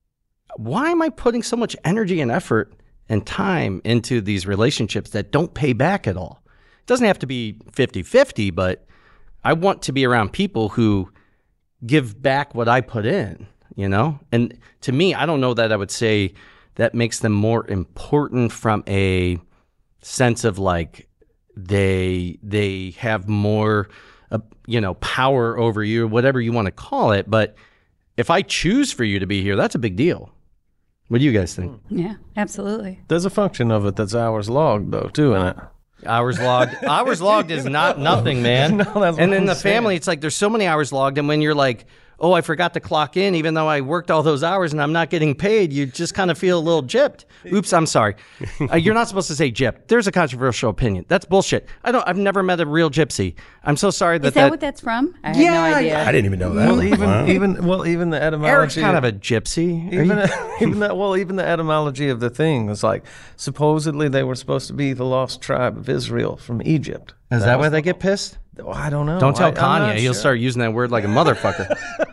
why am I putting so much energy and effort and time into these relationships that don't pay back at all? It doesn't have to be fifty-fifty, but I want to be around people who give back what I put in, you know? And to me, I don't know that I would say that makes them more important from a sense of like they they have more, uh, you know, power over you, whatever you want to call it. But if I choose for you to be here, that's a big deal. What do you guys think? Yeah, absolutely. There's a function of it that's hours logged, though, too, in it. Hours logged. Hours logged is not nothing, man. No, that's what and in I'm the saying. family, it's like there's so many hours logged, and when you're like, oh, I forgot to clock in, even though I worked all those hours and I'm not getting paid, you just kind of feel a little gypped. Oops, I'm sorry. Uh, you're not supposed to say gypped. There's a controversial opinion. That's bullshit. I don't. I've never met a real gypsy. I'm so sorry that Is that, that. what that's from? I had Yeah, no idea. I didn't even know that. Well, even Wow. even well, even the etymology. Eric's kind of a gypsy. Are Even you- even that well, even the etymology of the thing was like supposedly they were supposed to be the lost tribe of Israel from Egypt. Is that why was they the- get pissed? Oh, I don't know. Don't tell I, I'm not Kanye. He'll sure. start using that word like a motherfucker.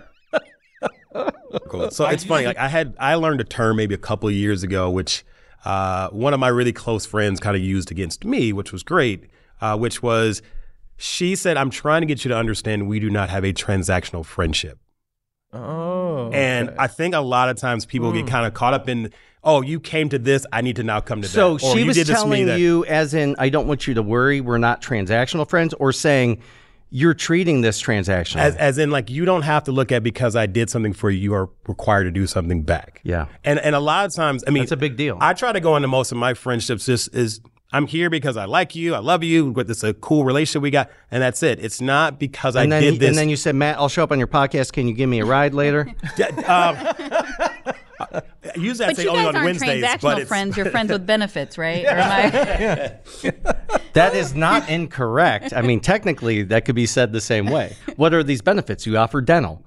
Cool. So it's funny. Like I had, I learned a term maybe a couple of years ago, which uh, one of my really close friends kind of used against me, which was great. Uh, which was, she said, "I'm trying to get you to understand we do not have a transactional friendship." Oh, And okay. I think a lot of times people get kind of caught up in, oh, you came to this, I need to now come to So that. Or she you was did this to me telling that- you, as in, I don't want you to worry, we're not transactional friends, or saying you're treating this transactional. As, as in, like, you don't have to look at because I did something for you, you are required to do something back. Yeah. And and a lot of times, I mean, That's a big deal. I try to go into most of my friendships just is I'm here because I like you, I love you, but it's a cool relationship we got, and that's it. It's not because and I then, did this. And then you said, Matt, I'll show up on your podcast. Can you give me a ride later? um, usually I But say you only guys on aren't Wednesdays, transactional but it's friends. You're friends with benefits, right? Or am I? That is not incorrect. I mean, technically, that could be said the same way. What are these benefits? You offer dental.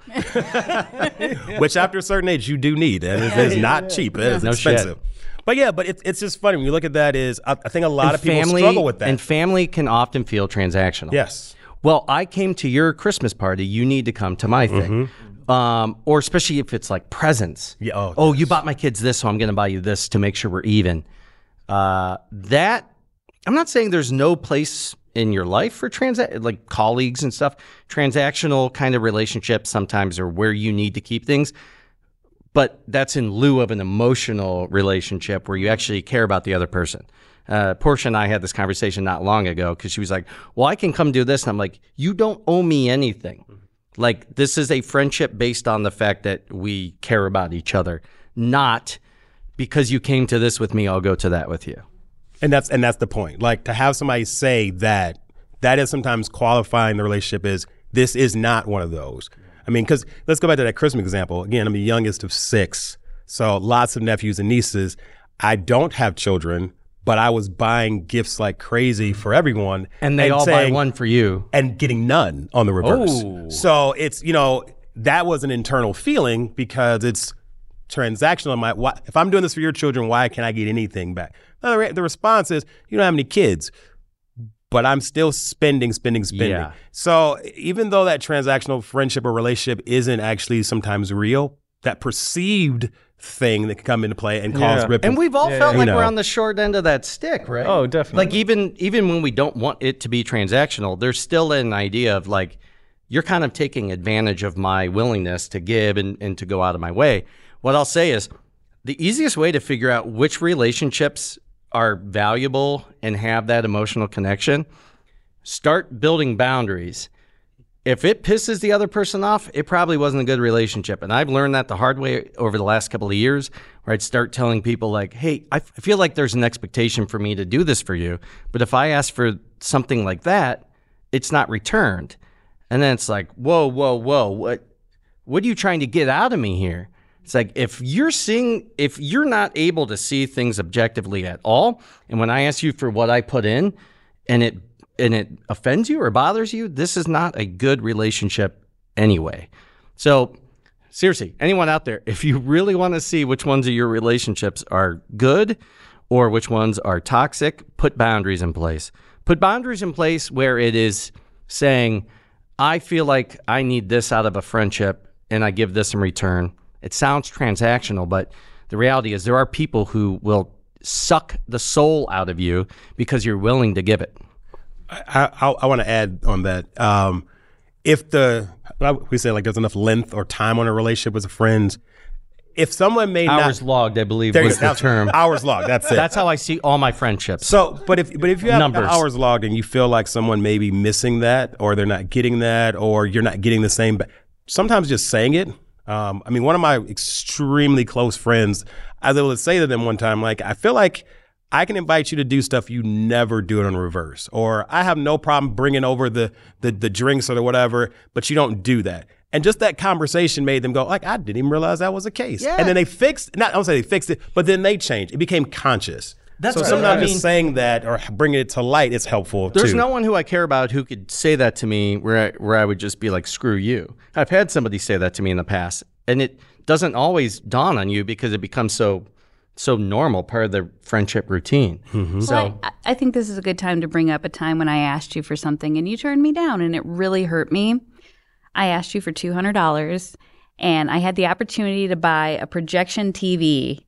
which after a certain age you do need, and it's, it's not cheap. It's No shit. expensive. But yeah, but it's it's just funny when you look at that. Is I, I think a lot And of people family, struggle with that. And family can often feel transactional. Yes. Well, I came to your Christmas party. You need to come to my thing. Um, or especially if it's like presents. Yeah, oh, oh, you bought my kids this, so I'm going to buy you this to make sure we're even. Uh, that, I'm not saying there's no place in your life for transa- like colleagues and stuff. Transactional kind of relationships sometimes are where you need to keep things. But that's in lieu of an emotional relationship where you actually care about the other person. Uh, Portia and I had this conversation not long ago because she was like, well, I can come do this. And I'm like, you don't owe me anything. Like, this is a friendship based on the fact that we care about each other, not because you came to this with me, I'll go to that with you. And that's and that's the point. Like, to have somebody say that, that is sometimes qualifying the relationship is, this is not one of those. I mean, because let's go back to that Christmas example. Again, I'm the youngest of six, so lots of nephews and nieces. I don't have children, but I was buying gifts like crazy for everyone. And they all saying, buy one for you. And getting none on the reverse. Oh. So it's, you know, that was an internal feeling because it's transactional. My, why, if I'm doing this for your children, why can't I get anything back? The, re- the response is, you don't have any kids, but I'm still spending, spending, spending. Yeah. So even though that transactional friendship or relationship isn't actually sometimes real, that perceived thing that can come into play and cause Yeah. ripple. And we've all Yeah, felt yeah. like You we're know. on the short end of that stick, right? Oh, definitely. Like even even when we don't want it to be transactional, there's still an idea of like, you're kind of taking advantage of my willingness to give and, and to go out of my way. What I'll say is the easiest way to figure out which relationships are valuable and have that emotional connection, start building boundaries. If it pisses the other person off, it probably wasn't a good relationship. And I've learned that the hard way over the last couple of years, where I'd start telling people like, hey, I f- I feel like there's an expectation for me to do this for you. But if I ask for something like that, it's not returned. And then it's like, whoa, whoa, whoa, what, what are you trying to get out of me here? It's like, if you're seeing, if you're not able to see things objectively at all, and when I ask you for what I put in and it and it offends you or bothers you, this is not a good relationship anyway. So seriously, anyone out there, if you really want to see which ones of your relationships are good or which ones are toxic, put boundaries in place. Put boundaries in place where it is saying, I feel like I need this out of a friendship and I give this in return. It sounds transactional, but the reality is there are people who will suck the soul out of you because you're willing to give it. I, I, I want to add on that. Um, if the, we say like there's enough length or time on a relationship as a friend, if someone may Hours not, logged, I believe, there you was go. the term. Hours logged, that's it. That's how I see all my friendships. So, but if but if you have Numbers. hours logged and you feel like someone may be missing that, or they're not getting that, or you're not getting the same, but sometimes just saying it. Um, I mean, one of my extremely close friends, I was able to say to them one time, like, I feel like I can invite you to do stuff you never do it in reverse, or I have no problem bringing over the the, the drinks or the whatever, but you don't do that. And just that conversation made them go, like, I didn't even realize that was the case. Yeah. And then they fixed, not I don't say they fixed it, but then they changed. It became conscious. That's so right. sometimes I just mean- saying that or bringing it to light is helpful There's too. no one who I care about who could say that to me where I, where I would just be like, screw you. I've had somebody say that to me in the past, and it doesn't always dawn on you because it becomes so so normal, part of the friendship routine. Mm-hmm. So Well, I, I think this is a good time to bring up a time when I asked you for something and you turned me down and it really hurt me. I asked you for two hundred dollars and I had the opportunity to buy a projection T V.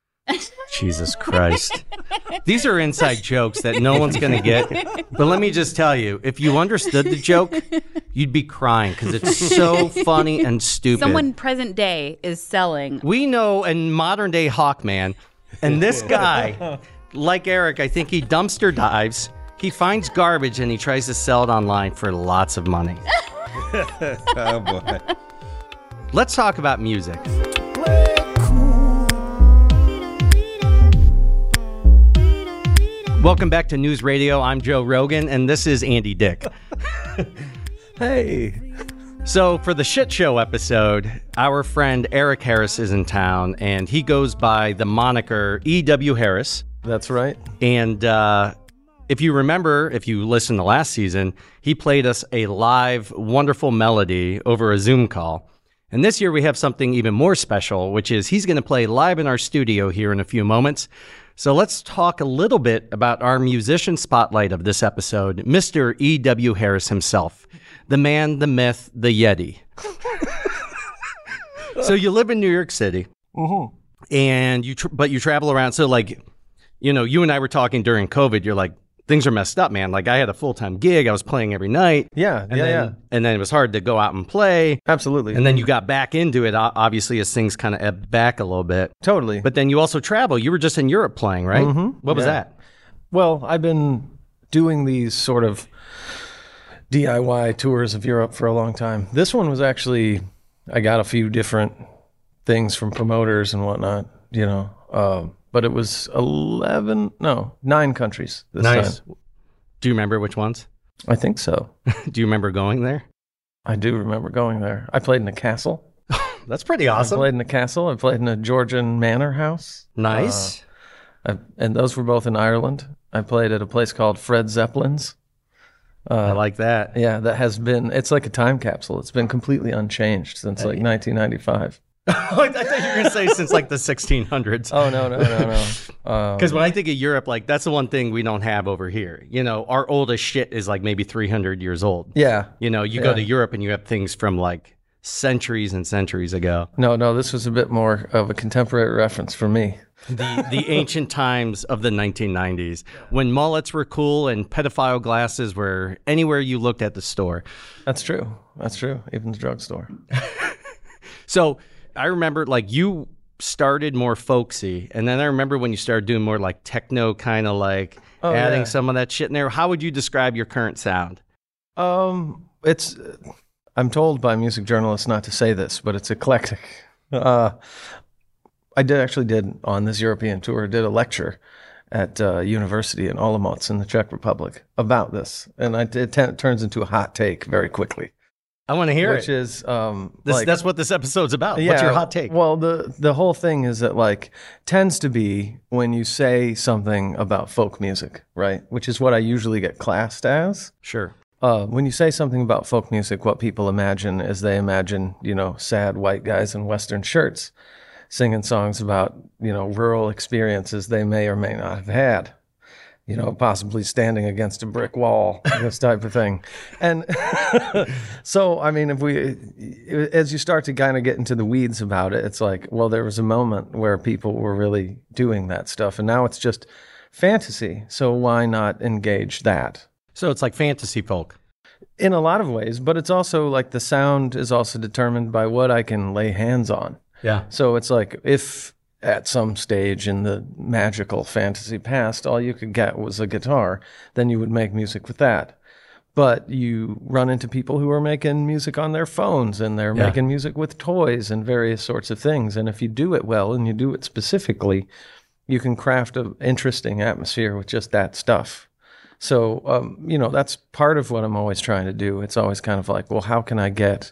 Jesus Christ. These are inside jokes that no one's going to get. But let me just tell you, if you understood the joke, you'd be crying because it's so funny and stupid. Someone present day is selling. We know in modern day Hawkman, And this guy, like Eric, I think he dumpster dives. He finds garbage and he tries to sell it online for lots of money. Oh, boy. Let's talk about music. Welcome back to News Radio. I'm Joe Rogan, and this is Andy Dick. Hey. So for the shit show episode, our friend Eric Harris is in town, and he goes by the moniker E W Harris. That's right. And uh, if you remember, if you listened to last season, he played us a live, wonderful melody over a Zoom call. And this year we have something even more special, which is he's going to play live in our studio here in a few moments. So let's talk a little bit about our musician spotlight of this episode, Mister E W Harris himself, the man, the myth, the Yeti. So you live in New York City, Mm-hmm. and you, tr- but you travel around. So like, you know, you and I were talking during COVID. You're like, things are messed up, man. Like I had a full time gig. I was playing every night. Yeah, and yeah, then, yeah. And then it was hard to go out and play. Absolutely. And then you got back into it, o- obviously, as things kind of ebbed back a little bit. Totally. But then you also travel. You were just in Europe playing, right? Mhm. What was Yeah. that? Well, I've been doing these sort of D I Y tours of Europe for a long time. This one was actually, I got a few different things from promoters and whatnot, you know. Um, but it was eleven, no, nine countries this Nice. time. Do you remember which ones? I think so. Do you remember going there? I do remember going there. I played in a castle. That's pretty I awesome. played in a castle. I played in a Georgian manor house. Nice. Uh, I, and those were both in Ireland. I played at a place called Fred Zeppelin's. Uh, I like that. Yeah, that has been, it's like a time capsule. It's been completely unchanged since like nineteen ninety-five. I thought you were going to say since like the sixteen hundreds. Oh, no, no, no, no. Um, Because when I think of Europe, like that's the one thing we don't have over here. You know, our oldest shit is like maybe three hundred years old. yeah. You know, you Yeah. go to Europe and you have things from like centuries and centuries ago. No, no, this was a bit more of a contemporary reference for me. The the ancient times of the nineteen nineties when mullets were cool and pedophile glasses were anywhere you looked at the store. That's true. That's true. Even the drugstore. So I remember like you started more folksy, and then I remember when you started doing more like techno, kind of like Oh, adding yeah. some of that shit in there. How would you describe your current sound? Um, it's, I'm told by music journalists not to say this, but it's eclectic. Uh, I did actually did on this European tour, did a lecture at uh, university in Olomouc in the Czech Republic about this. And I, it t- turns into a hot take very quickly. I want to hear Which it. is, um, This, like, that's what this episode's about. What's your hot take? Well, the the whole thing is that like tends to be when you say something about folk music, right? Which is what I usually get classed as. Sure. Uh, when you say something about folk music, what people imagine is they imagine, you know, sad white guys in Western shirts singing songs about, you know, rural experiences they may or may not have had. You know, possibly standing against a brick wall, this type of thing. And so, I mean, if we, as you start to kind of get into the weeds about it, it's like, well, there was a moment where people were really doing that stuff, and now it's just fantasy. So why not engage that? So it's like fantasy folk. In a lot of ways, but it's also like the sound is also determined by what I can lay hands on. Yeah. So it's like if at some stage in the magical fantasy past, all you could get was a guitar, then you would make music with that. But you run into people who are making music on their phones, and they're Yeah. making music with toys and various sorts of things. And if you do it well and you do it specifically, you can craft an interesting atmosphere with just that stuff. So, um, you know, that's part of what I'm always trying to do. It's always kind of like, well, how can I get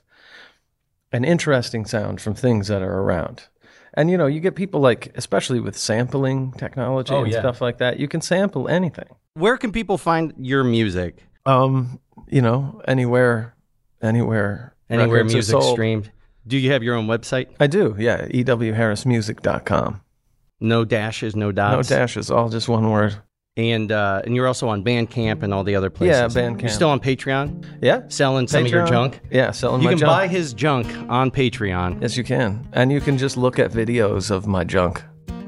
an interesting sound from things that are around? And, you know, you get people like, especially with sampling technology Oh, and yeah. stuff like that, you can sample anything. Where can people find your music? Um, you know, anywhere, anywhere, Anywhere records are music sold. streamed. Do you have your own website? I do, yeah, e w harris music dot com. No dashes, no No dots. dashes, all just one word. And uh, and you're also on Bandcamp and all the other places. Yeah, Bandcamp. You're still on Patreon, Yeah, selling some of your Patreon. junk. Yeah, selling You my can junk. buy his junk on Patreon. Yes, you can. And you can just look at videos of my junk.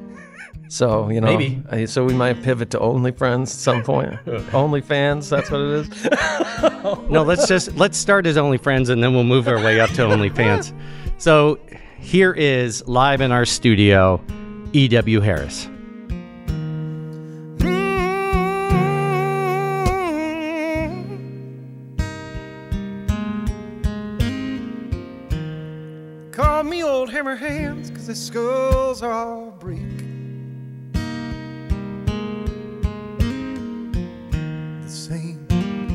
So, you know, Maybe. uh, so we might pivot to OnlyFriends at some point. OnlyFans, that's what it is. No, let's just let's start as OnlyFriends and then we'll move our way up to OnlyFans. So here is live in our studio, E W Harris. hammer hands, cause their skulls all break. The same.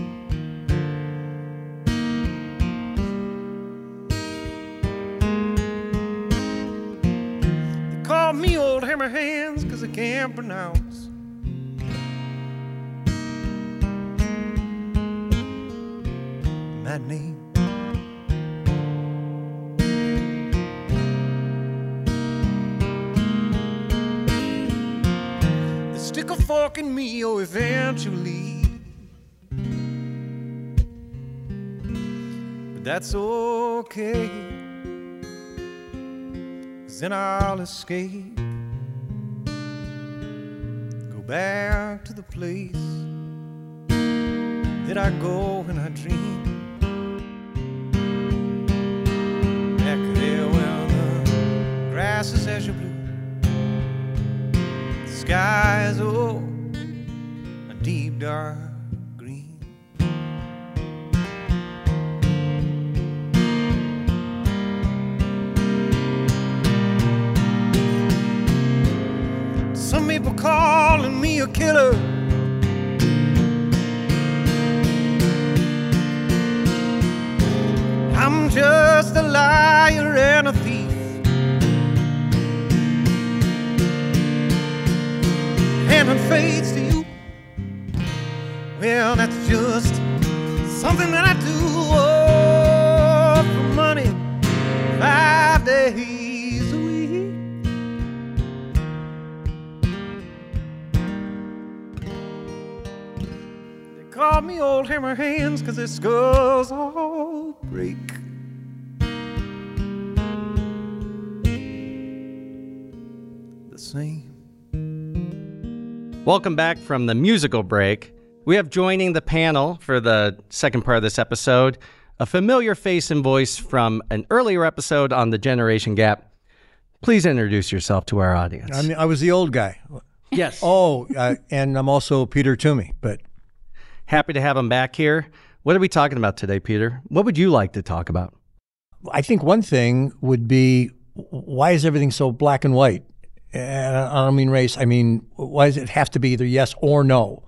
They call me old hammer hands, cause I can't pronounce my name. They stick a fork in me, oh, eventually. But that's okay, 'cause then I'll escape. Go back to the place that I go when I dream. Back there where the grass is azure blue, the sky is, oh, a deep dark green. Some people calling me a killer, I'm just a liar and a thief. And it fades to you, well, that's just something that I do, oh, for money, five days a week. They call me old hammer hands, 'cause their skulls all break. The same. Welcome back from the musical break. We have joining the panel for the second part of this episode a familiar face and voice from an earlier episode on the Generation Gap. Please introduce yourself to our audience. I mean, I was the old guy. Yes. Oh, uh, and I'm also Peter Toomey. But happy to have him back here. What are we talking about today, Peter? What would you like to talk about? I think one thing would be, why is everything so black and white? And I don't mean race. I mean, why does it have to be either yes or no?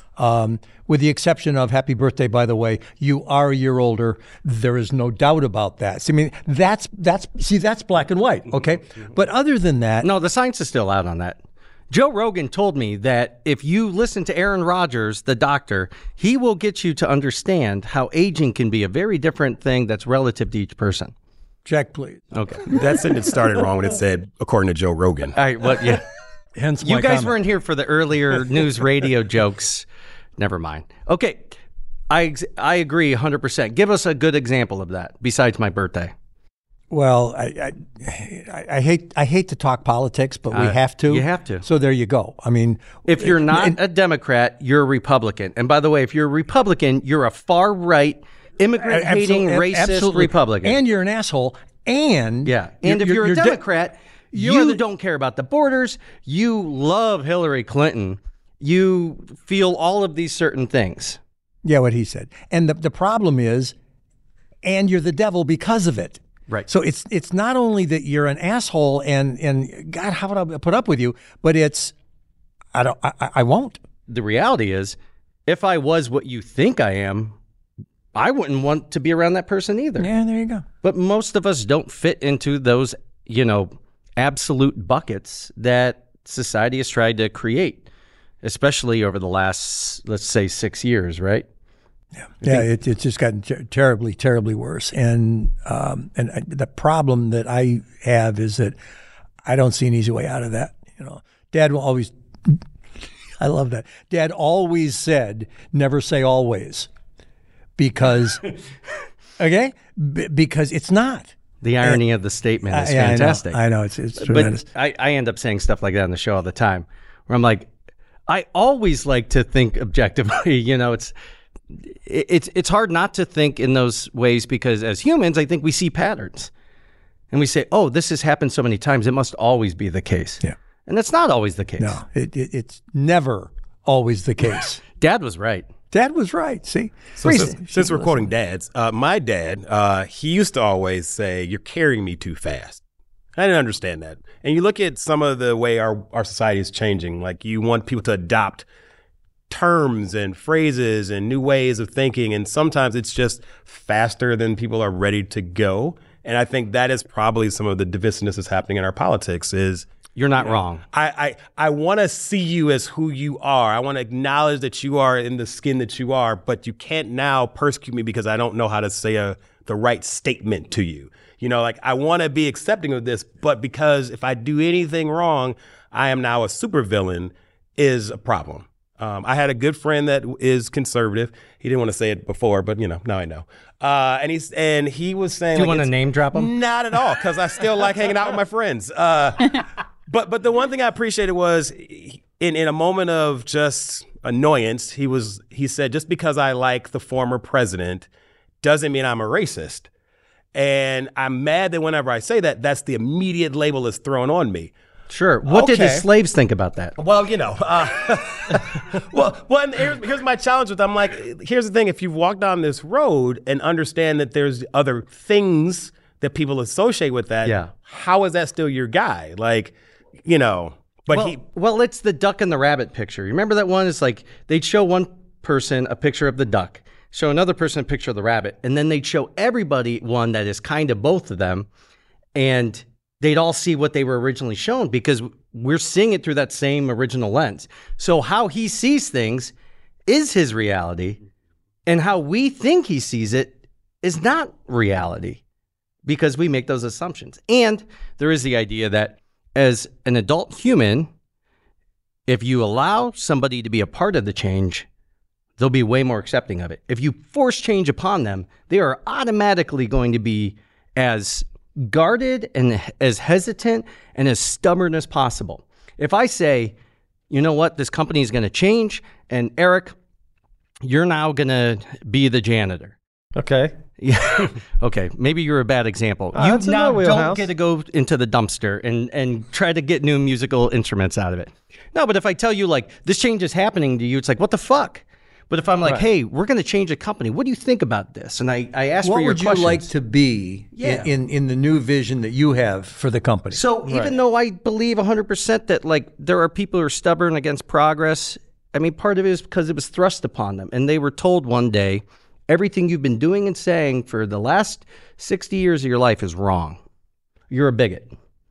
Um, with the exception of happy birthday, by the way, you are a year older. There is no doubt about that. See, I mean, that's, that's, see, that's black and white. Okay. But other than that. No, the science is still out on that. Joe Rogan told me that if you listen to Aaron Rodgers, the doctor, he will get you to understand how aging can be a very different thing that's relative to each person. Check, please. Okay. That sentence started wrong when it said, according to Joe Rogan. All right, well, yeah. Hence you my guys comment. weren't here for the earlier news radio jokes. Never mind. Okay. I ex- I agree one hundred percent. Give us a good example of that besides my birthday. Well, I, I, I hate I hate to talk politics, but we Uh, have to. you have to. So there you go. I mean, If you're not and- a Democrat, you're a Republican. And by the way, if you're a Republican, you're a far right, immigrant hating, Absolutely, racist absolutely. Republican. And you're an asshole. And yeah. And if you're, a de- Democrat, you're you the- don't care about the borders. You love Hillary Clinton. You feel all of these certain things. Yeah, what he said. And the the problem is, and you're the devil because of it. Right. So it's it's not only that you're an asshole and and God, how would I put up with you? But it's I don't I, I won't. The reality is, if I was what you think I am, I wouldn't want to be around that person either. Yeah, there you go. But most of us don't fit into those, you know, absolute buckets that society has tried to create, especially over the last, let's say, six years, right? Yeah, yeah, it, it's just gotten ter- terribly, terribly worse. And um, and I, the problem that I have is that I don't see an easy way out of that. You know, Dad will always. I love that. Dad always said, "Never say always," because okay, B- because it's not. The irony and, of the statement is uh, yeah, fantastic. I know, I know it's it's tremendous. But I, I end up saying stuff like that on the show all the time, where I'm like, I always like to think objectively. You know, it's. It's it's hard not to think in those ways because as humans, I think we see patterns, and we say, "Oh, this has happened so many times; it must always be the case." Yeah, and that's not always the case. No, it, it, it's never always the case. Dad was right. Dad was right. See, so since, since we're quoting dads, uh, my dad, uh, he used to always say, "You're carrying me too fast." I didn't understand that. And you look at some of the way our, our society is changing. Like you want people to adopt terms and phrases and new ways of thinking. And sometimes it's just faster than people are ready to go. And I think that is probably some of the divisiveness that's happening in our politics is, You're not you know, wrong. I, I, I want to see you as who you are. I want to acknowledge that you are in the skin that you are, but you can't now persecute me because I don't know how to say a, the right statement to you. You know, like I want to be accepting of this, but because if I do anything wrong, I am now a supervillain is a problem. Um, I had a good friend that is conservative. He didn't want to say it before, but you know, now I know. Uh, and he's and he was saying, Do you like, want to name drop him? Not at all, because I still like hanging out with my friends. Uh, but but the one thing I appreciated was in in a moment of just annoyance, he was he said, just because I like the former president doesn't mean I'm a racist. And I'm mad that whenever I say that, that's the immediate label that's thrown on me. Sure. What Okay. did the slaves think about that? Well, you know, uh, well, well, and here's, here's my challenge with. I'm like, here's the thing: if you walk down this road and understand that there's other things that people associate with that, Yeah. how is that still your guy? Like, you know, but well, he, well, it's the duck and the rabbit picture. You remember that one? It's like they'd show one person a picture of the duck, show another person a picture of the rabbit, and then they'd show everybody one that is kind of both of them, and they'd all see what they were originally shown because we're seeing it through that same original lens. So how he sees things is his reality, and how we think he sees it is not reality because we make those assumptions. And there is the idea that as an adult human, if you allow somebody to be a part of the change, they'll be way more accepting of it. If you force change upon them, they are automatically going to be as guarded and as hesitant and as stubborn as possible. If I say, you know what, this company is going to change, and Eric, you're now going to be the janitor. Okay. Yeah. Okay. Maybe you're a bad example. Uh, you that's in my now don't wheelhouse. get to go into the dumpster and, and try to get new musical instruments out of it. No, but if I tell you, like, this change is happening to you, it's like, what the fuck? But if I'm like, Right. hey, we're going to change a company. What do you think about this? And I, I ask What for your would you questions. like to be Yeah. in, in, in the new vision that you have for the company? So even though I believe one hundred percent that like there are people who are stubborn against progress, I mean, part of it is because it was thrust upon them. And they were told one day, everything you've been doing and saying for the last sixty years of your life is wrong. You're a bigot.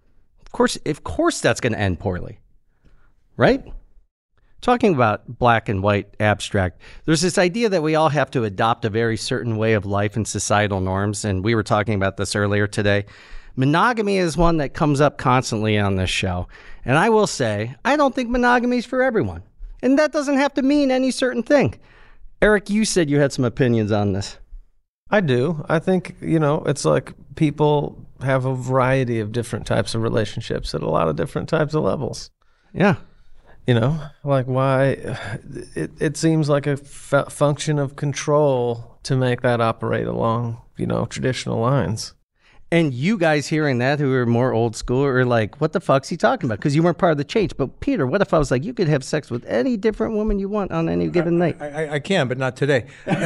Of course, of course that's going to end poorly, right? Talking about black and white abstract, there's this idea that we all have to adopt a very certain way of life and societal norms, and we were talking about this earlier today. Monogamy is one that comes up constantly on this show, and I will say, I don't think monogamy is for everyone, and that doesn't have to mean any certain thing. Eric, you said you had some opinions on this. I do. I think, you know, it's like people have a variety of different types of relationships at a lot of different types of levels. Yeah. You know, like why it, it seems like a f- function of control to make that operate along, you know, traditional lines. And you guys hearing that who are more old school are like, what the fuck's he talking about? Because you weren't part of the change. But Peter, what if I was like, you could have sex with any different woman you want on any given night? I, I, I can, but not today.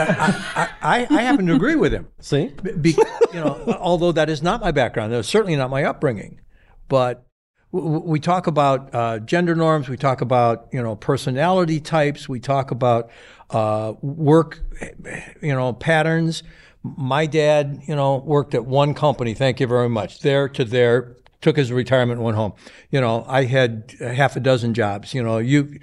I, I, I happen to agree with him. See? Be, you know, although that is not my background, that's certainly not my upbringing. But w- w- we talk about uh, gender norms, we talk about, you know, personality types, we talk about uh, work, you know, patterns. My dad, you know, worked at one company, thank you very much, there to there, took his retirement and went home. You know, I had half a dozen jobs, you know, you,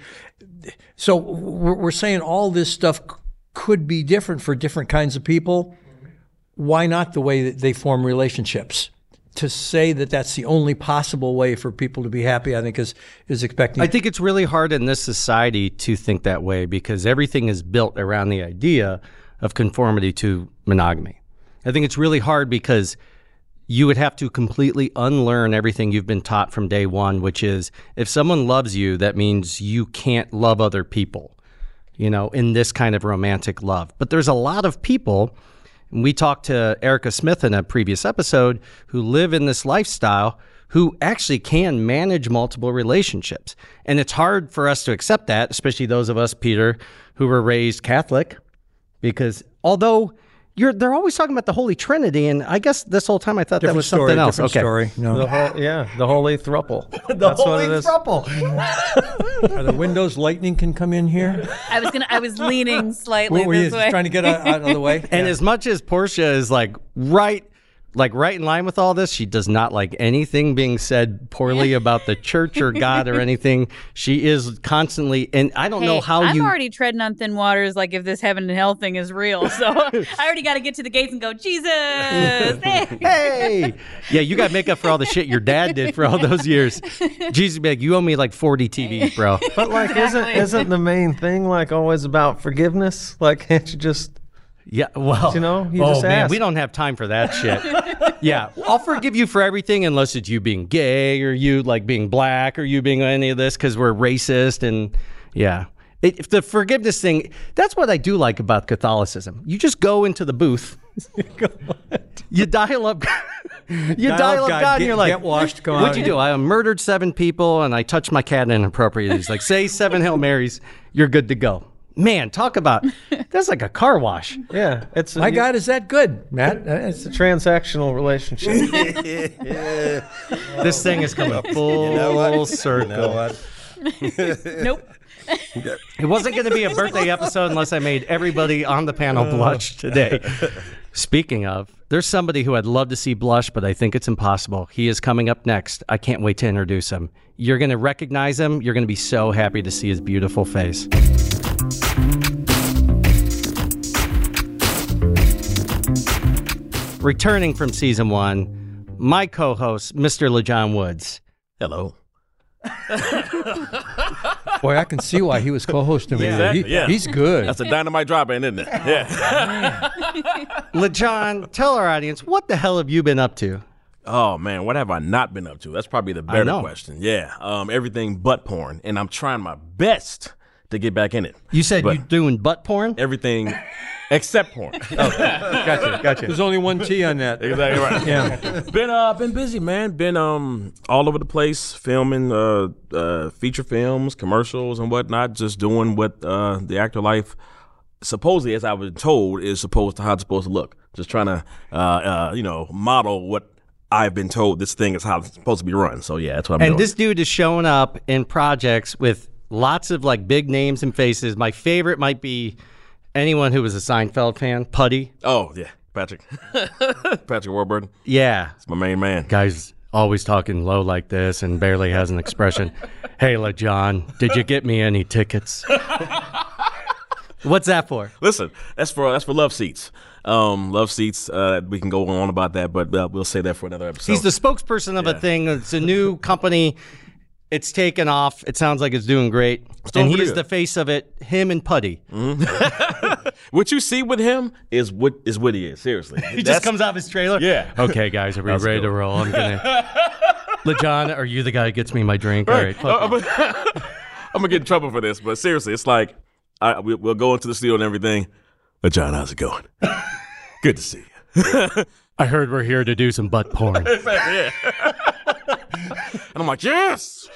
so we're, we're saying all this stuff c- could be different for different kinds of people. Why not the way that they form relationships? To say that that's the only possible way for people to be happy, I think is, is expecting. I think it's really hard in this society to think that way because everything is built around the idea of conformity to monogamy. I think it's really hard because you would have to completely unlearn everything you've been taught from day one, which is if someone loves you, that means you can't love other people, you know, in this kind of romantic love. But there's a lot of people, and we talked to Erica Smith in a previous episode, who live in this lifestyle who actually can manage multiple relationships. And it's hard for us to accept that, especially those of us, Peter, who were raised Catholic. Because although you're they're always talking about the Holy Trinity, and I guess this whole time I thought Different that was story, something else. different Okay. story. No. The whole, yeah, the holy thruple. The That's Holy what it is. Thruple. Are the windows lightning can come in here? I was gonna. I was leaning slightly What were you this way. trying to get out, out of the way? And as much as Portia is like right, like right in line with all this, she does not like anything being said poorly about the church or God or anything. She is constantly, and I don't Hey, know how I'm you. already treading on thin waters. Like if this heaven and hell thing is real, so I already got to get to the gates and go, Jesus. Hey. Hey, yeah, you got to make up for all the shit your dad did for all those years. Jesus, be like, you owe me like forty T Vs, bro. But like, isn't isn't the main thing like always about forgiveness? Like, can't you just? Yeah, well, You know, you oh just man, ask. we don't have time for that shit. Yeah, I'll forgive you for everything unless it's you being gay or you like being black or you being any of this because we're racist and yeah. It, if the forgiveness thing, that's what I do like about Catholicism. You just go into the booth, you dial up, you dial, up God, get, and you're like, get washed, come what'd out. you do? I murdered seven people and I touched my cat inappropriately. He's like, say seven Hail Marys, you're good to go. Man, talk about that's like a car wash. Yeah, it's a, My God, is that good, Matt? Uh, It's a transactional relationship. This thing is coming full You know what? circle. You know what? Nope. It wasn't going to be a birthday episode unless I made everybody on the panel blush today. Speaking of, there's somebody who I'd love to see blush, but I think it's impossible. He is coming up next. I can't wait to introduce him. You're going to recognize him. You're going to be so happy to see his beautiful face. Returning from season one, my co-host, Mister LeJohn Woods. Hello. Boy, I can see why he was co-hosting me. Exactly, He- yeah. He's good. That's a dynamite drop in, isn't it? Yeah. LeJohn, tell our audience, what the hell have you been up to? Oh man, what have I not been up to? That's probably the I better know. question. Yeah. Um, everything but porn, and I'm trying my best to get back in it. You said But you're doing butt porn? everything except porn. Gotcha, gotcha. There's only one T on that. Exactly right. Yeah. Been uh been busy, man. Been um all over the place filming uh uh feature films, commercials and whatnot, just doing what uh the actor life supposedly, as I was told, is supposed to how it's supposed to look. Just trying to uh uh you know, model what I've been told this thing is how it's supposed to be run. So yeah, that's what I'm And doing. this dude is showing up in projects with lots of like big names and faces. My favorite might be anyone who was a Seinfeld fan, Putty. Oh yeah, Patrick. Patrick Warburton. Yeah. It's my main man. Guy's always talking low like this and barely has an expression. Hey, LeJohn, did you get me any tickets? What's that for? Listen, that's for that's for Love Seats. Um, Love Seats. Uh, we can go on about that, but uh, we'll say that for another episode. He's the spokesperson of a thing. It's a new company. It's taken off. It sounds like it's doing great. doing And pretty he's good. the face of it, him and Putty. What you see with him is what is what he is. Seriously, He just comes out of his trailer. Yeah. Okay, guys, are we Let's ready go. to roll? I'm gonna. LeJohn, are you the guy who gets me my drink? All right. fuck Uh, it. I'm, I'm gonna get in trouble for this, but seriously, it's like I, we, we'll go into the studio and everything. But John, how's it going? Good to see you. I heard we're here to do some butt porn. Exactly, yeah. And I'm like, yes.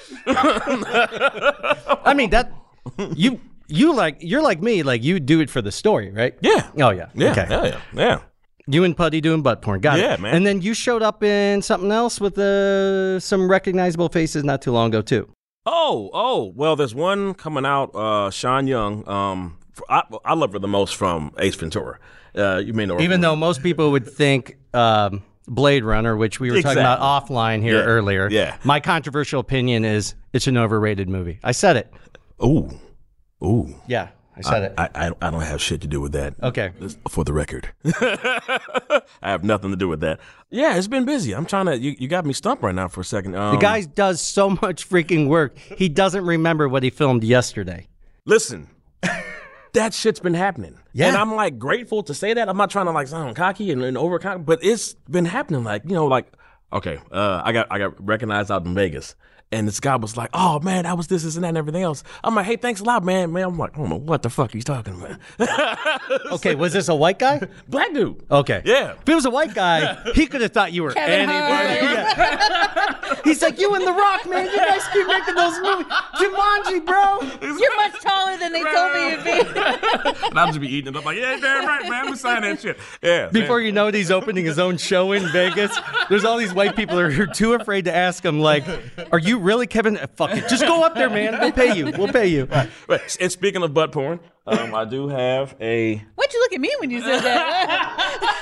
I mean that you you like you're like me, like you do it for the story, right? Yeah. Oh yeah. Yeah. Okay. Yeah. Yeah. Yeah. You and Putty doing butt porn. Got it. Yeah, man. And then you showed up in something else with uh, some recognizable faces not too long ago too. Oh, oh. Well, there's one coming out. Uh, Sean Young. Um, for, I, I love her the most from Ace Ventura. Uh, you may know her. Even from- though most people would think um, Blade Runner, which we were talking about Exactly. offline here Yeah. earlier. Yeah. My controversial opinion is it's an overrated movie. I said it. Ooh, ooh. Yeah, I said I, it. I, I I don't have shit to do with that. Okay. Just for the record, I have nothing to do with that. Yeah, it's been busy. I'm trying to. You, you got me stumped right now for a second. Um, The guy does so much freaking work. He doesn't remember what he filmed yesterday. Listen, that shit's been happening. Yeah. And I'm like grateful to say that. I'm not trying to like sound cocky and, and over cocky, but it's been happening. Like, you know, like, okay, uh, I got I got recognized out in Vegas. And this guy was like, oh man, that was this, this, and that, and everything else. I'm like, hey, thanks a lot, man. Man, I'm like, I don't know what the fuck he's talking about. Okay, was this a white guy? Black dude. Okay. Yeah. If it was a white guy, he could have thought you were Kevin anybody. Yeah. He said, like, you and The Rock, man. You guys keep making those movies. Jumanji, bro. You're much taller than they told me you'd be. And I'll just be eating it up like, yeah, damn right, man. We signed that shit. Yeah. Before man. you know it, he's opening his own show in Vegas. There's all these white people who are too afraid to ask him, like, are you really Kevin? Fuck it. Just go up there, man. We'll pay you. We'll pay you. Right. Right. And speaking of butt porn, um, I do have a. Why'd you look at me when you said that?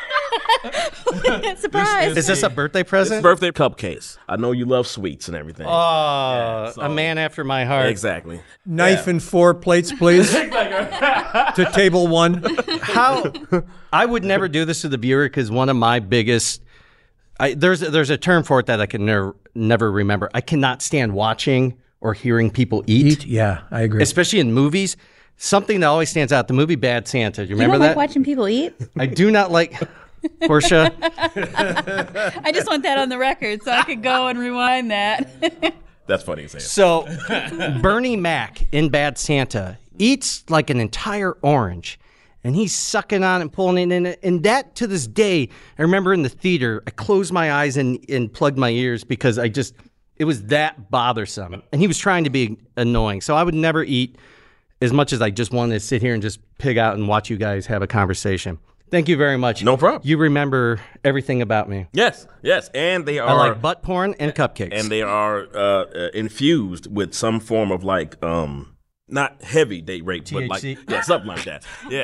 Surprise. Is this a birthday present? Birthday cupcakes. I know you love sweets and everything. Oh, yeah, so. A man after my heart. Exactly. Knife yeah. and four plates, please. To table one. How? I would never do this to the viewer because one of my biggest. I, there's there's a term for it that I can never never remember. I cannot stand watching or hearing people eat. Eat? Yeah, I agree. Especially in movies. Something that always stands out, the movie Bad Santa. Do you remember you don't that? like watching people eat? I do not like, Portia. I just want that on the record so I could go and rewind that. That's funny you say it. So, Bernie Mac in Bad Santa eats like an entire orange. And he's sucking on and pulling it in. And that, to this day, I remember in the theater, I closed my eyes and, and plugged my ears because I just, it was that bothersome. And he was trying to be annoying. So I would never eat as much as I just wanted to sit here and just pig out and watch you guys have a conversation. Thank you very much. No problem. You remember everything about me. Yes, yes. And they are. I like butt porn and cupcakes. And they are uh, uh, infused with some form of like, um, not heavy date rape, T H C. but like, yeah, something like that.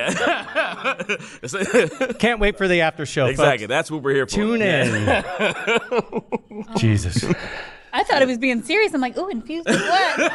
Yeah. Can't wait for the after show. Exactly. Folks. That's what we're here for. Tune in. Jesus. I thought it was being serious. I'm like, ooh, infused with what?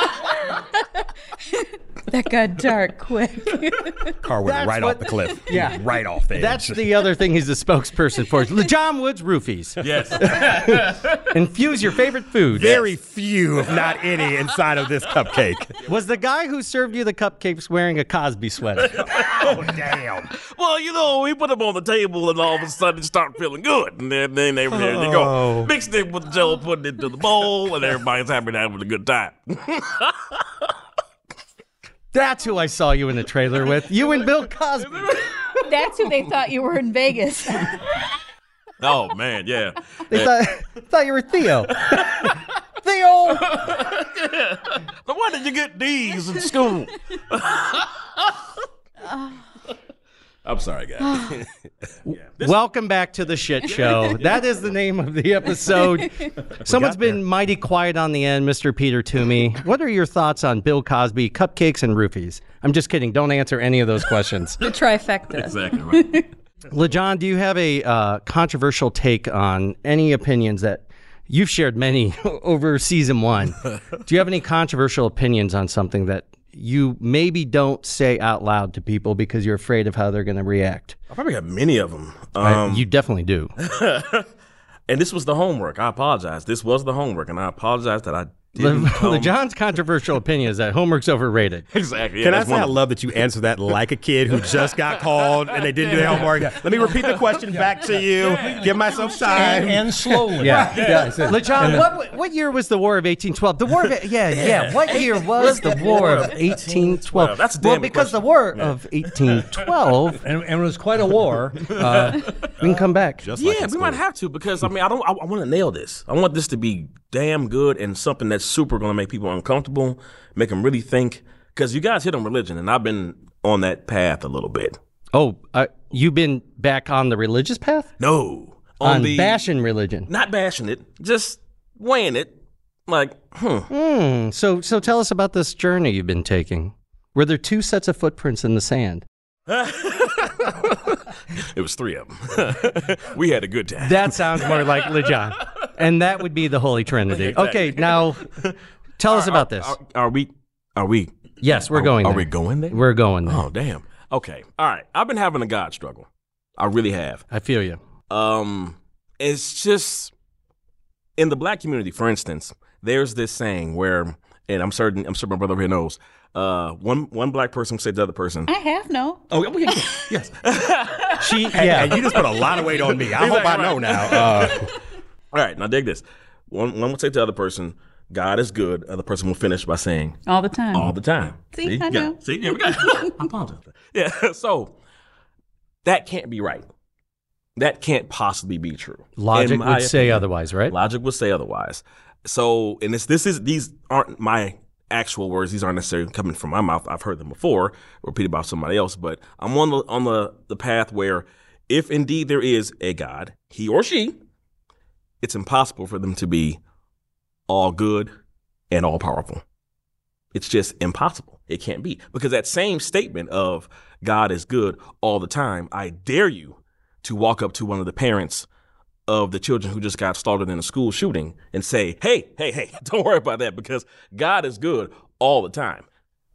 That got dark quick. Car went That's right what- off the cliff. Yeah. Right off the edge. That's the other thing he's the spokesperson for. The John Woods Roofies. Yes. Infuse your favorite food. Very few, if not any, inside of this cupcake. Was the guy who served you the cupcakes wearing a Cosby sweater? Oh, damn. Well, you know, we put them on the table and all of a sudden start feeling good. And then, then they, there they go. Oh. Mixed it with Joe, put it into the bowl, and everybody's happy and having a good time. That's who I saw you in the trailer with. You and Bill Cosby. That's who they thought you were in Vegas. Oh, man, yeah. They thought, thought you were Theo. Theo! So why did you get D's in school? I'm sorry, guys. Yeah. Welcome back to the shit show. That is the name of the episode. Someone's been mighty quiet on the end, Mister Peter Toomey. What are your thoughts on Bill Cosby, cupcakes, and roofies? I'm just kidding. Don't answer any of those questions. The trifecta. Exactly right. LeJohn, do you have a uh, controversial take on any opinions that you've shared many over season one? Do you have any controversial opinions on something that you maybe don't say out loud to people because you're afraid of how they're going to react? I probably got many of them. I- Um, you definitely do. and this was the homework. I apologize. This was the homework, and I apologize that I Le- didn't come. LeJohn's controversial opinion is that homework's overrated. Exactly. Yeah, Can I that's say one I of- love that you answer that like a kid who just got called and they didn't do their homework? Let me repeat the question back to you. Give myself time. And, and slowly. Yeah. yeah. it's a- LeJohn, and the- what what year was the War of eighteen twelve? The War of yeah, yeah. What year was the War of eighteen twelve? That's a well, damn because question. the War of eighteen twelve, and, and it was quite a war. Uh, we can come back. Just like Yeah, in we might school. have to because I mean I don't. I, I want to nail this. I want this to be damn good and something that's super going to make people uncomfortable, make them really think. Because you guys hit on religion, and I've been on that path a little bit. Oh, uh, you've been back on the religious path? No, On, the bashing religion. not bashing it, just weighing it. Like, hmm. Hmm. So, so tell us about this journey you've been taking. Were there two sets of footprints in the sand? It was three of them. We had a good time. That sounds more like LeJohn. And that would be the Holy Trinity. Exactly. Okay, now tell us about this. Are, are we? Are we? Yes, we're are, going Are there. we going there? We're going there. Oh, damn. Okay. All right. I've been having a God struggle. I really have. I feel you. Um, it's just in the black community, for instance, there's this saying where, and I'm certain, I'm sure my brother over here knows. Uh, one one black person said to the other person. I have no. Oh, okay, yes. She, Hey, yeah. and you just put a lot of weight on me. I hope I know now. Uh, All right. Now dig this. One one will say to the other person, "God is good." Other person will finish by saying, All the time. all the time. See, I yeah. know. See, here we go. I apologize. Yeah. So that can't be right. that can't possibly be true. Logic In my would say opinion. otherwise, right? Logic would say otherwise. So, and this, this is, these aren't my actual words. These aren't necessarily coming from my mouth. I've heard them before, repeated by somebody else, but I'm on the, on the, the path where if indeed there is a God, he or she, it's impossible for them to be all good and all powerful. It's just impossible. It can't be. Because that same statement of God is good all the time, I dare you to walk up to one of the parents of the children who just got slaughtered in a school shooting and say, hey, hey, hey, don't worry about that because God is good all the time.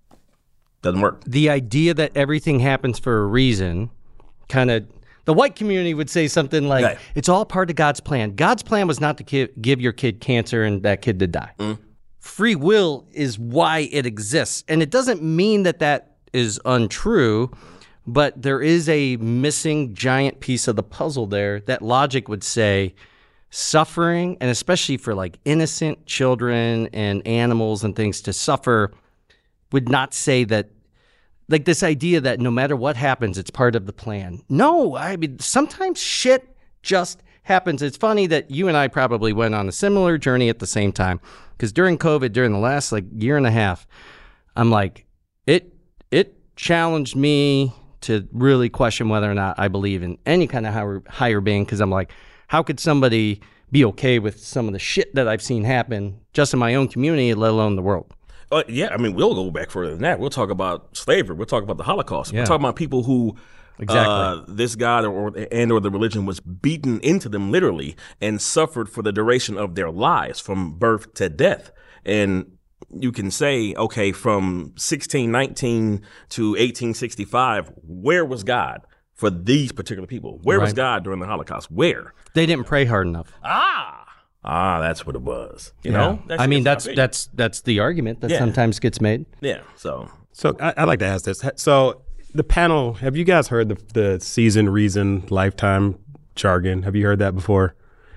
Doesn't work. The idea that everything happens for a reason, kind of, the white community would say something like, Right. it's all part of God's plan. God's plan was not to ki- give your kid cancer and that kid to die. Mm. Free will is why it exists. And it doesn't mean that that is untrue, but there is a missing giant piece of the puzzle there that logic would say suffering, and especially for like innocent children and animals and things to suffer, would not say that, like this idea that no matter what happens, it's part of the plan. No, I mean, sometimes shit just happens. It's funny that you and I probably went on a similar journey at the same time, because during COVID, during the last like year and a half, I'm like, it it challenged me to really question whether or not I believe in any kind of higher, higher being, because I'm like, how could somebody be okay with some of the shit that I've seen happen just in my own community, let alone the world? Uh, yeah, I mean, we'll go back further than that. We'll talk about slavery. We'll talk about the Holocaust. Yeah. We're talking about people who Exactly. uh, this God or, or and or the religion was beaten into them literally and suffered for the duration of their lives from birth to death. And you can say, okay, from sixteen nineteen to eighteen sixty-five, where was God for these particular people? Where was Right. God during the Holocaust? Where? They didn't pray hard enough. Ah, ah, that's what it was. You Yeah. know, I mean, that's not big. that's that's the argument that Yeah. sometimes gets made. yeah. So, So I, I'd like to ask this. So the panel, have you guys heard the the season, reason, lifetime jargon? Have you heard that before?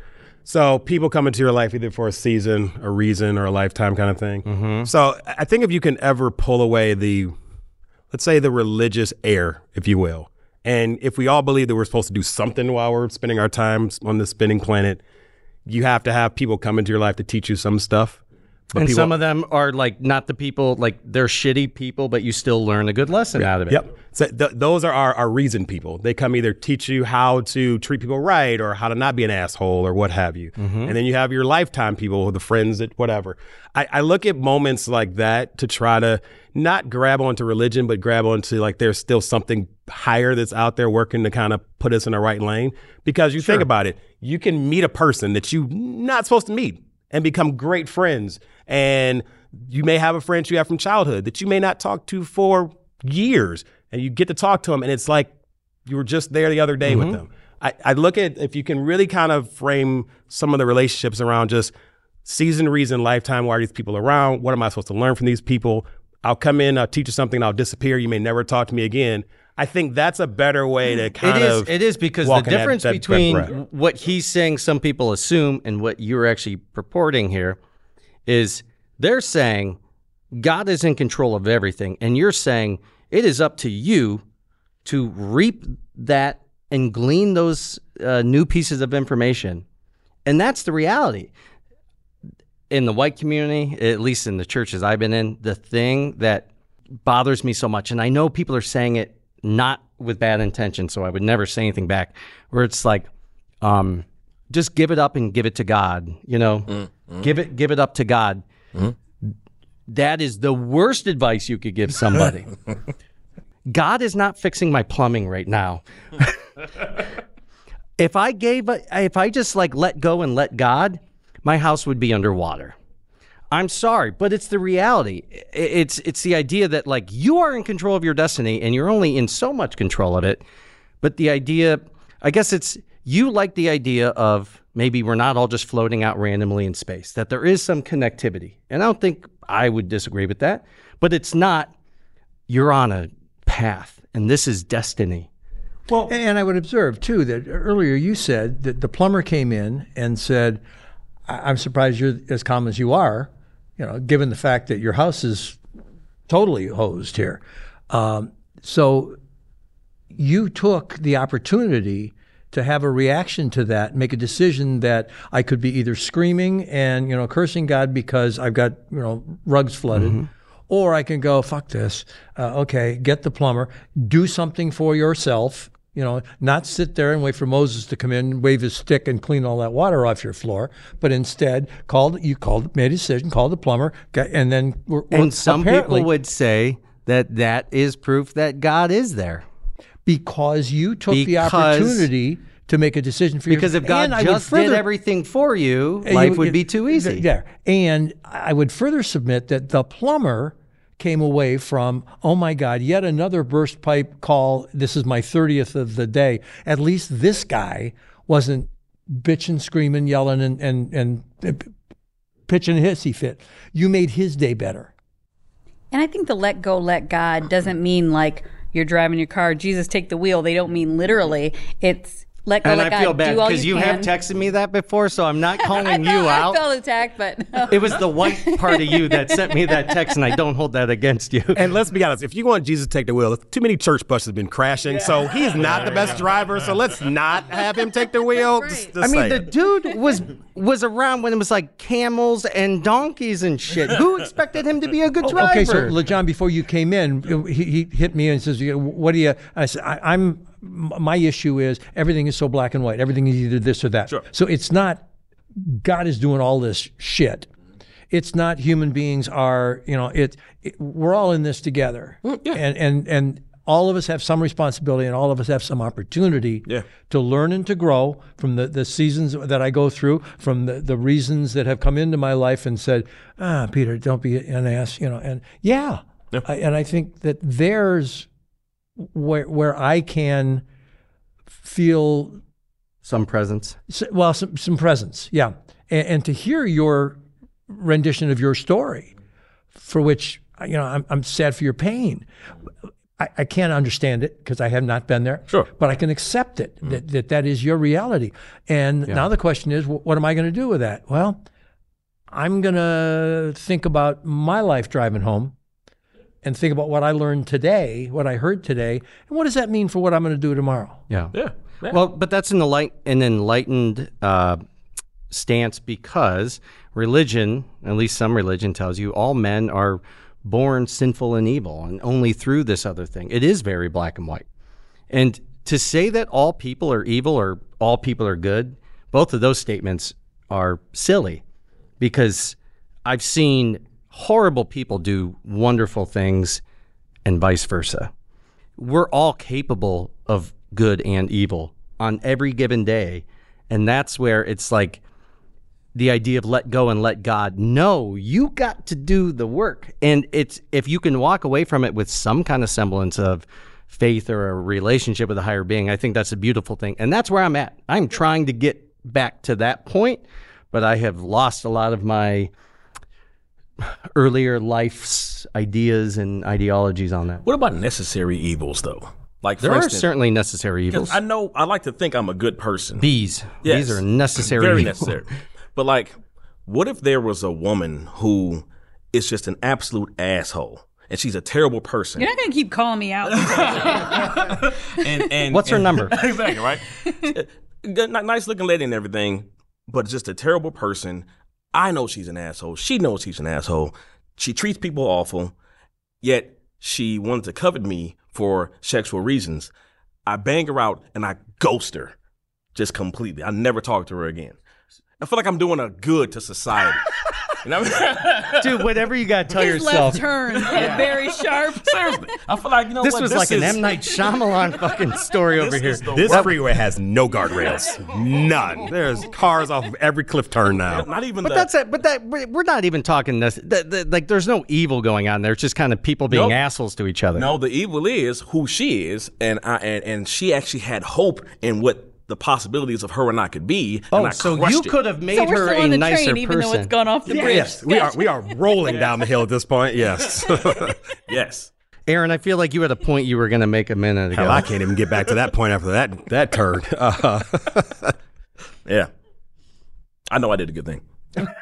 So people come into your life either for a season, a reason, or a lifetime kind of thing. Mm-hmm. So I think if you can ever pull away the, let's say the religious air, if you will, and if we all believe that we're supposed to do something while we're spending our time on this spinning planet, you have to have people come into your life to teach you some stuff. But And people, some of them are like not the people, like they're shitty people, but you still learn a good lesson out of it. Yep. So th- those are our, our reason people. They come either teach you how to treat people right or how to not be an asshole or what have you. Mhm. And then you have your lifetime people, the friends that whatever. I, I look at moments like that to try to not grab onto religion, but grab onto like there's still something higher that's out there working to kind of put us in the right lane. Because you think about it, you can meet a person that you're not supposed to meet and become great friends. And you may have a friend you have from childhood that you may not talk to for years. And you get to talk to them, and it's like you were just there the other day with Mhm. them. I, I look at if you can really kind of frame some of the relationships around just season, reason, lifetime. Why are these people around? What am I supposed to learn from these people? I'll come in, I'll teach you something, I'll disappear. You may never talk to me again. I think that's a better way to kind It is. of It is because the walk in that- difference that between breath. what he's saying, some people assume, and what you're actually purporting here, is they're saying God is in control of everything, and you're saying it is up to you to reap that and glean those uh, new pieces of information, and that's the reality. In the white community, at least in the churches I've been in, the thing that bothers me so much, and I know people are saying it not with bad intention, so I would never say anything back, where it's like, um, just give it up and give it to God, you know, Mm, mm. give it, give it up to God. Mm. That is the worst advice you could give somebody. God is not fixing my plumbing right now. If I gave, if I just like let go and let God, my house would be underwater. I'm sorry, but it's the reality. It's it's the idea that like you are in control of your destiny and you're only in so much control of it. But the idea, I guess it's, you like the idea of maybe we're not all just floating out randomly in space, that there is some connectivity. And I don't think I would disagree with that, but it's not, you're on a path and this is destiny. Well, and I would observe too that earlier you said that the plumber came in and said, I- I'm surprised you're as calm as you are, you know, given the fact that your house is totally hosed here. Um, so you took the opportunity to have a reaction to that, make a decision that I could be either screaming and, you know, cursing God because I've got, you know, rugs flooded, mm-hmm. or I can go, fuck this. Uh, okay, get the plumber, do something for yourself, you know, not sit there and wait for Moses to come in, wave his stick and clean all that water off your floor, but instead called, you called, made a decision, called the plumber, got, and then we're, we're And some people would say that that is proof that God is there. Because you took because, the opportunity to make a decision for yourself. Because if God and just further, did everything for you, life you, would be too easy. Yeah. And I would further submit that the plumber came away from, oh my God, yet another burst pipe call. This is my thirtieth of the day. At least this guy wasn't bitching, screaming, yelling, and, and, and pitching a hissy fit. You made his day better. And I think the let go, let God doesn't mean like you're driving your car, Jesus, take the wheel. They don't mean literally. It's let go, and let I God. feel bad because you, you have texted me that before, so I'm not calling I you out. I felt attacked, but no. It was the white part of you that sent me that text, and I don't hold that against you. And let's be honest, if you want Jesus to take the wheel, too many church buses have been crashing, yeah. so he's not the best driver, so let's not have him take the wheel. Right. Just, just I mean, saying. the dude was was around when it was like camels and donkeys and shit. Who expected him to be a good driver? Okay, so John, before you came in, he, he hit me and says, what do you, I said, I, I'm, my issue is everything is so black and white. Everything is either this or that. Sure. So it's not God is doing all this shit. It's not human beings are, you know, it, it we're all in this together. Yeah. And, and, and all of us have some responsibility and all of us have some opportunity yeah. to learn and to grow from the, the seasons that I go through, from the, the reasons that have come into my life and said, ah, Peter, don't be an ass, you know, and yeah. yeah. I, and I think that there's where where I can feel some presence. Well, some some presence, yeah, and, and to hear your rendition of your story, for which you know I'm I'm sad for your pain. I, I can't understand it because I have not been there. Sure, but I can accept it mm-hmm. that, that that is your reality. And yeah. now the question is, what am I going to do with that? Well, I'm going to think about my life driving home. And think about what I learned today, what I heard today, and what does that mean for what I'm going to do tomorrow? Yeah. Yeah. yeah. Well, but that's an, enlight- an enlightened uh, stance because religion, at least some religion, tells you all men are born sinful and evil, and only through this other thing. It is very black and white. And to say that all people are evil or all people are good, both of those statements are silly because I've seen horrible people do wonderful things and vice versa. We're all capable of good and evil on every given day. And that's where it's like the idea of let go and let God. No, you got to do the work. And it's if you can walk away from it with some kind of semblance of faith or a relationship with a higher being, I think that's a beautiful thing. And that's where I'm at. I'm trying to get back to that point, but I have lost a lot of my earlier life's ideas and ideologies on that. What about necessary evils, though? Like there for are instance, certainly necessary evils. I know I like to think I'm a good person. These, yes, these are necessary. Very evil. necessary. But like, what if there was a woman who is just an absolute asshole and she's a terrible person? You're not going to keep calling me out. and, and what's her and, number? Exactly right. Good, nice looking lady and everything, but just a terrible person. I know she's an asshole. She knows she's an asshole. She treats people awful, yet she wanted to covet me for sexual reasons. I bang her out and I ghost her just completely. I never talk to her again. I feel like I'm doing a good to society. You know what I mean? Dude, whatever you got to tell His yourself. left turn yeah. very sharp. Seriously. I feel like, you know this what? was This like is, an M. Night Shyamalan fucking story over here. This freeway has no guardrails. None. There's cars off of every cliff turn now. Not even But the, that's it. But that we're not even talking this. The, the, like, there's no evil going on there. It's just kind of people being Nope. assholes to each other. No, the evil is who she is, and I and, and she actually had hope in what the possibilities of her and I could be. Oh, and I so crushed you it. could have made so we're her still a on the nicer train, even person. though it's gone off the Yes, bridge. yes, we are. We are rolling down the hill at this point. Yes. Yes. Aaron, I feel like you had a point you were going to make a minute ago. Hell, I can't even get back to that point after that that turn. Uh, Yeah. I know I did a good thing.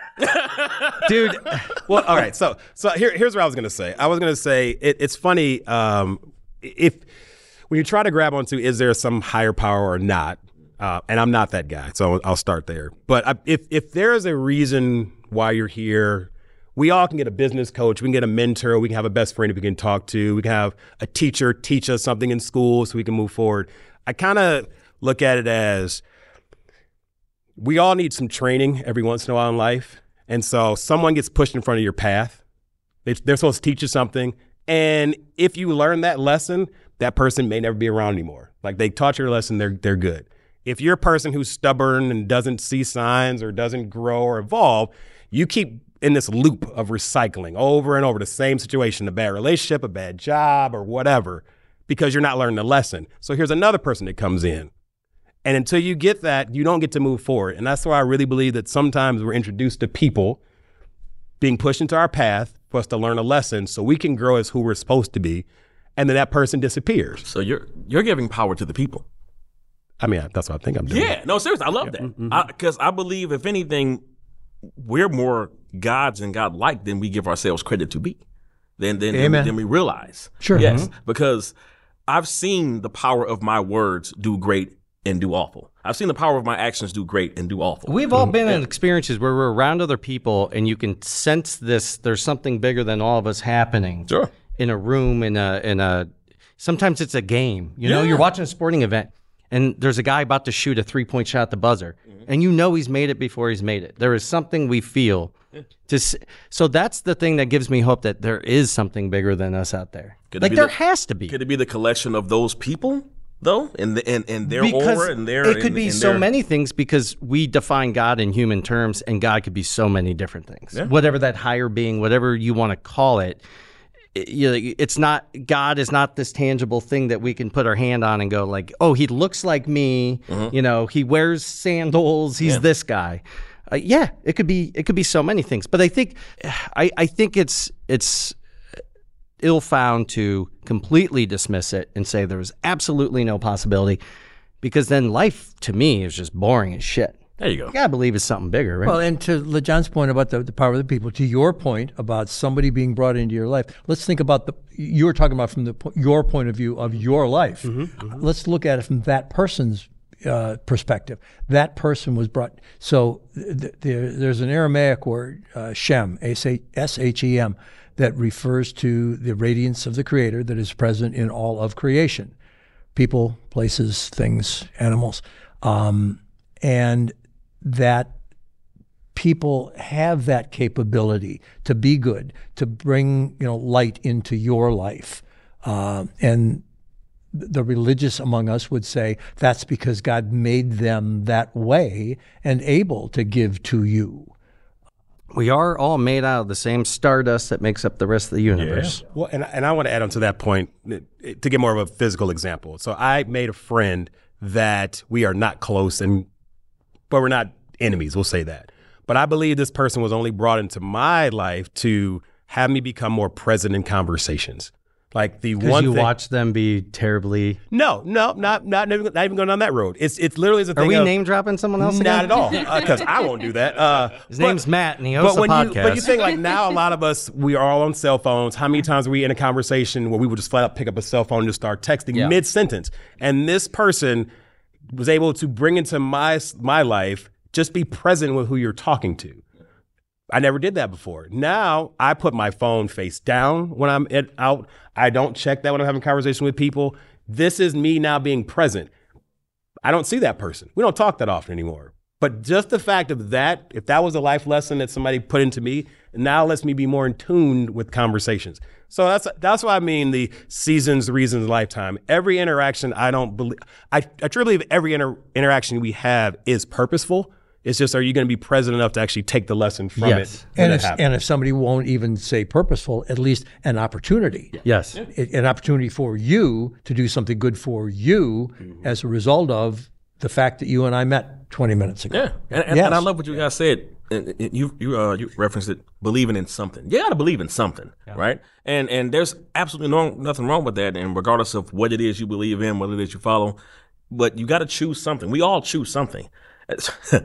Dude. well, all right. So, so here, here's what I was going to say. I was going to say it, it's funny um, if when you try to grab onto is there some higher power or not. Uh, and I'm not that guy, so I'll start there. But I, if if there is a reason why you're here, we all can get a business coach, we can get a mentor, we can have a best friend we can talk to, we can have a teacher teach us something in school so we can move forward. I kind of look at it as we all need some training every once in a while in life. And so someone gets pushed in front of your path. They, they're supposed to teach you something. And if you learn that lesson, that person may never be around anymore. Like they taught you a lesson, they're they're good. If you're a person who's stubborn and doesn't see signs or doesn't grow or evolve, you keep in this loop of recycling over and over the same situation, a bad relationship, a bad job, or whatever, because you're not learning the lesson. So here's another person that comes in. And until you get that, you don't get to move forward. And that's why I really believe that sometimes we're introduced to people being pushed into our path for us to learn a lesson so we can grow as who we're supposed to be. And then that person disappears. So you're you're giving power to the people. I mean, that's what I think I'm doing. Yeah, no, seriously, I love Yeah. that. Mm-hmm. Because I, I believe, if anything, we're more gods and God-like than we give ourselves credit to be, than, than, than, Amen. than we realize. Sure. Yes, Mhm. because I've seen the power of my words do great and do awful. I've seen the power of my actions do great and do awful. We've all been in experiences where we're around other people and you can sense this, there's something bigger than all of us happening. Sure. In a room, in a, in a, sometimes it's a game. You know, Yeah. you're watching a sporting event and there's a guy about to shoot a three-point shot at the buzzer and you know he's made it before he's made it. There is something we feel. To s- so that's the thing that gives me hope that there is something bigger than us out there. Could it like be there the- has to be. Could it be the collection of those people, though, and the, and, and their Because aura and their it could and- be and so their- many things because we define God in human terms, and God could be so many different things. Yeah. Whatever that higher being, whatever you want to call it, it- you know, it's not God is not this tangible thing that we can put our hand on and go like, oh, he looks like me. Mhm. You know, he wears sandals. He's Yeah. this guy. Uh, yeah, it could be it could be so many things. But I think I, I think it's it's ill-found to completely dismiss it and say there was absolutely no possibility, because then life to me is just boring as shit. There you go. You gotta believe it's something bigger, right? Well, and to LeJohn's point about the, the power of the people, to your point about somebody being brought into your life, let's think about the, you were talking about from the po- your point of view of your life. Let's look at it from that person's uh, perspective. That person was brought, so th- there, there's an Aramaic word, uh, Shem, S H E M, that refers to the radiance of the Creator that is present in all of creation. People, places, things, animals. Um, and that people have that capability to be good, to bring, you know, light into your life. Uh, and the religious among us would say that's because God made them that way and able to give to you. We are all made out of the same stardust that makes up the rest of the universe. Well, and, and I want to add on to that point uh, to get more of a physical example. So I made a friend that we are not close, and but we're not enemies, we'll say that. But I believe this person was only brought into my life to have me become more present in conversations. Like the Because one you thing, watch them be terribly. No, no, not not not even, not even going down that road. It's it's literally the Are thing. we of, name dropping someone else? Not again? at all, because I won't do that. Uh, His but- name's Matt, and he hosts but when a you, podcast. But you think like now, a lot of us, we are all on cell phones. How many times are we in a conversation where we would just flat out pick up a cell phone and just start texting Yeah. mid sentence? And this person was able to bring into my my life, just be present with who you're talking to. I never did that before. Now I put my phone face down when I'm at, out. I don't check that when I'm having a conversation with people. This is me now being present. I don't see that person. We don't talk that often anymore. But just the fact of that, if that was a life lesson that somebody put into me, now lets me be more in tune with conversations. So that's that's why I mean the seasons, reasons, lifetime. Every interaction, I don't believe, I, I truly believe every inter- interaction we have is purposeful. It's just, are you going to be present enough to actually take the lesson from Yes. it? when And it if, happens? and if somebody won't even say purposeful, at least an opportunity. Yes. I- An opportunity for you to do something good for you as a result of the fact that you and I met twenty minutes ago. Yeah, and, and, Yes. and I love what you guys said. And- and You you uh, you referenced it, believing in something. You got to believe in something, right? And and there's absolutely no, nothing wrong with that. And regardless of what it is you believe in, what it is you follow, but you got to choose something. We all choose something.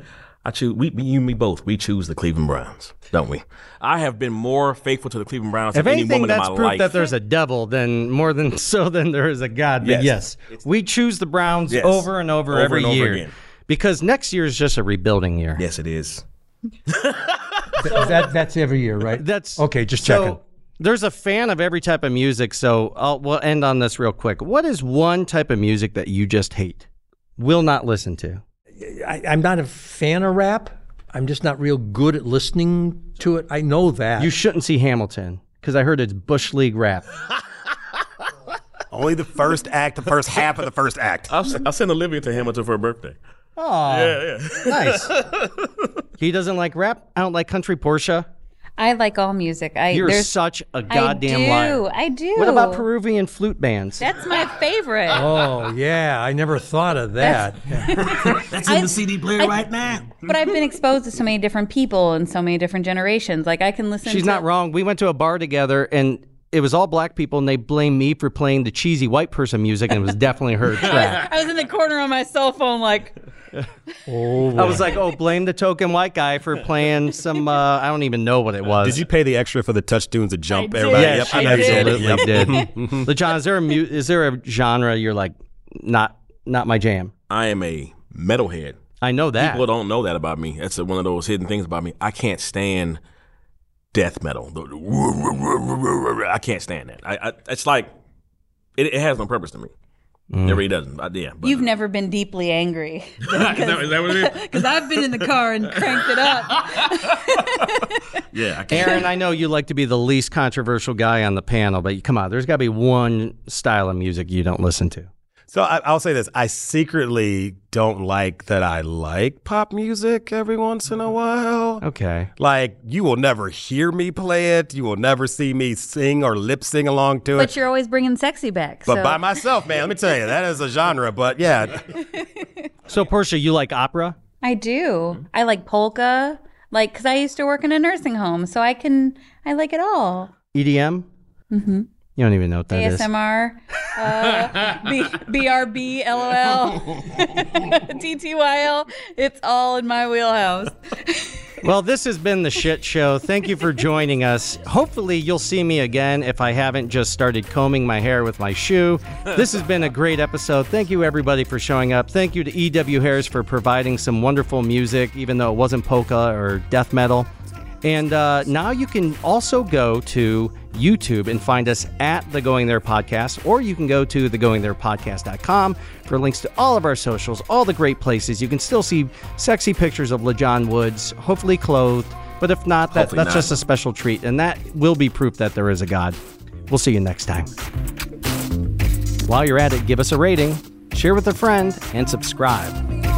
I choose. We, you and me both. We choose the Cleveland Browns, don't we? I have been more faithful to the Cleveland Browns If than any anything, woman in that's my proof life. that there's a devil, then more than so than there is a God. But Yes. yes, we choose the Browns Yes. over and over, Over every and over year again. because next year is just a rebuilding year. Yes, it is. Th- that that's every year, right? That's okay. Just so, checking. There's a fan of every type of music, so I'll, we'll end on this real quick. What is one type of music that you just hate, will not listen to? I, I'm not a fan of rap. I'm just not real good at listening to it. I know that. You shouldn't see Hamilton because I heard it's Bush League rap. Only the first act, the first half of the first act. I'll, I'll send Olivia to Hamilton for her birthday. Oh, Yeah, yeah. nice. He doesn't like rap. I don't like country. Portia, I like all music. I you're there's, such a goddamn I do, liar. I do. What about Peruvian flute bands? That's my favorite. Oh yeah, I never thought of that. That's in the C D player I- right now. But I've been exposed to so many different people and so many different generations. Like I can listen She's to not wrong. We went to a bar together and it was all black people and they blamed me for playing the cheesy white person music and it was definitely her track. I was in the corner on my cell phone like Oh, I was like, oh, blame the token white guy for playing some, uh, I don't even know what it was. Did you pay the extra for the touch tunes to jump I everybody? did. Yes, Yep, she I know you did. absolutely Yep. did. LeJohn, is there, a mu- is there a genre you're like, not not my jam? I am a metalhead. I know that. People don't know that about me. That's one of those hidden things about me. I can't stand death metal. I can't stand that. I, I it's like it, it has no purpose to me. Mm. It really doesn't. I, yeah, but you've never been deeply angry. is, that, is that what it is? Because I've been in the car and cranked it up. Yeah, I can't. Aaron, I know you like to be the least controversial guy on the panel, but come on, there's got to be one style of music you don't listen to. So I, I'll say this: I secretly don't like that I like pop music every once in a while. Okay. Like you will never hear me play it. You will never see me sing or lip sing along to But it. you're always bringing sexy back. But so. by myself, man, let me tell you, that is a genre. But yeah, So, Portia, you like opera? I do. I like polka. Like, because I used to work in a nursing home, so I can, I like it all. E D M? Mm-hmm. You don't even know what that A is. S M R, uh, B- BRB, LOL, T T Y L. It's all in my wheelhouse. Well, this has been The Shit Show. Thank you for joining us. Hopefully, you'll see me again if I haven't just started combing my hair with my shoe. This has been a great episode. Thank you, everybody, for showing up. Thank you to E W Harris for providing some wonderful music, even though it wasn't polka or death metal. And uh, now you can also go to YouTube and find us at The Going There Podcast, or you can go to the going there podcast dot com for links to all of our socials, all the great places. You can still see sexy pictures of LeJohn Woods, hopefully clothed, but if not, that, Hopefully that's not. just a special treat, and that will be proof that there is a God. We'll see you next time. While you're at it, give us a rating, share with a friend, and subscribe.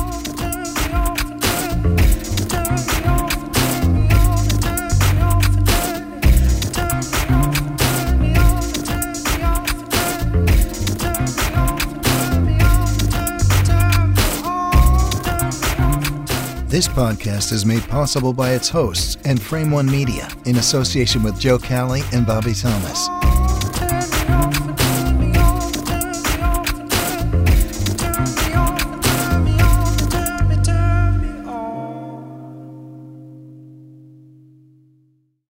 This podcast is made possible by its hosts and Frame One Media in association with Joe Cali and Bobby Thomas.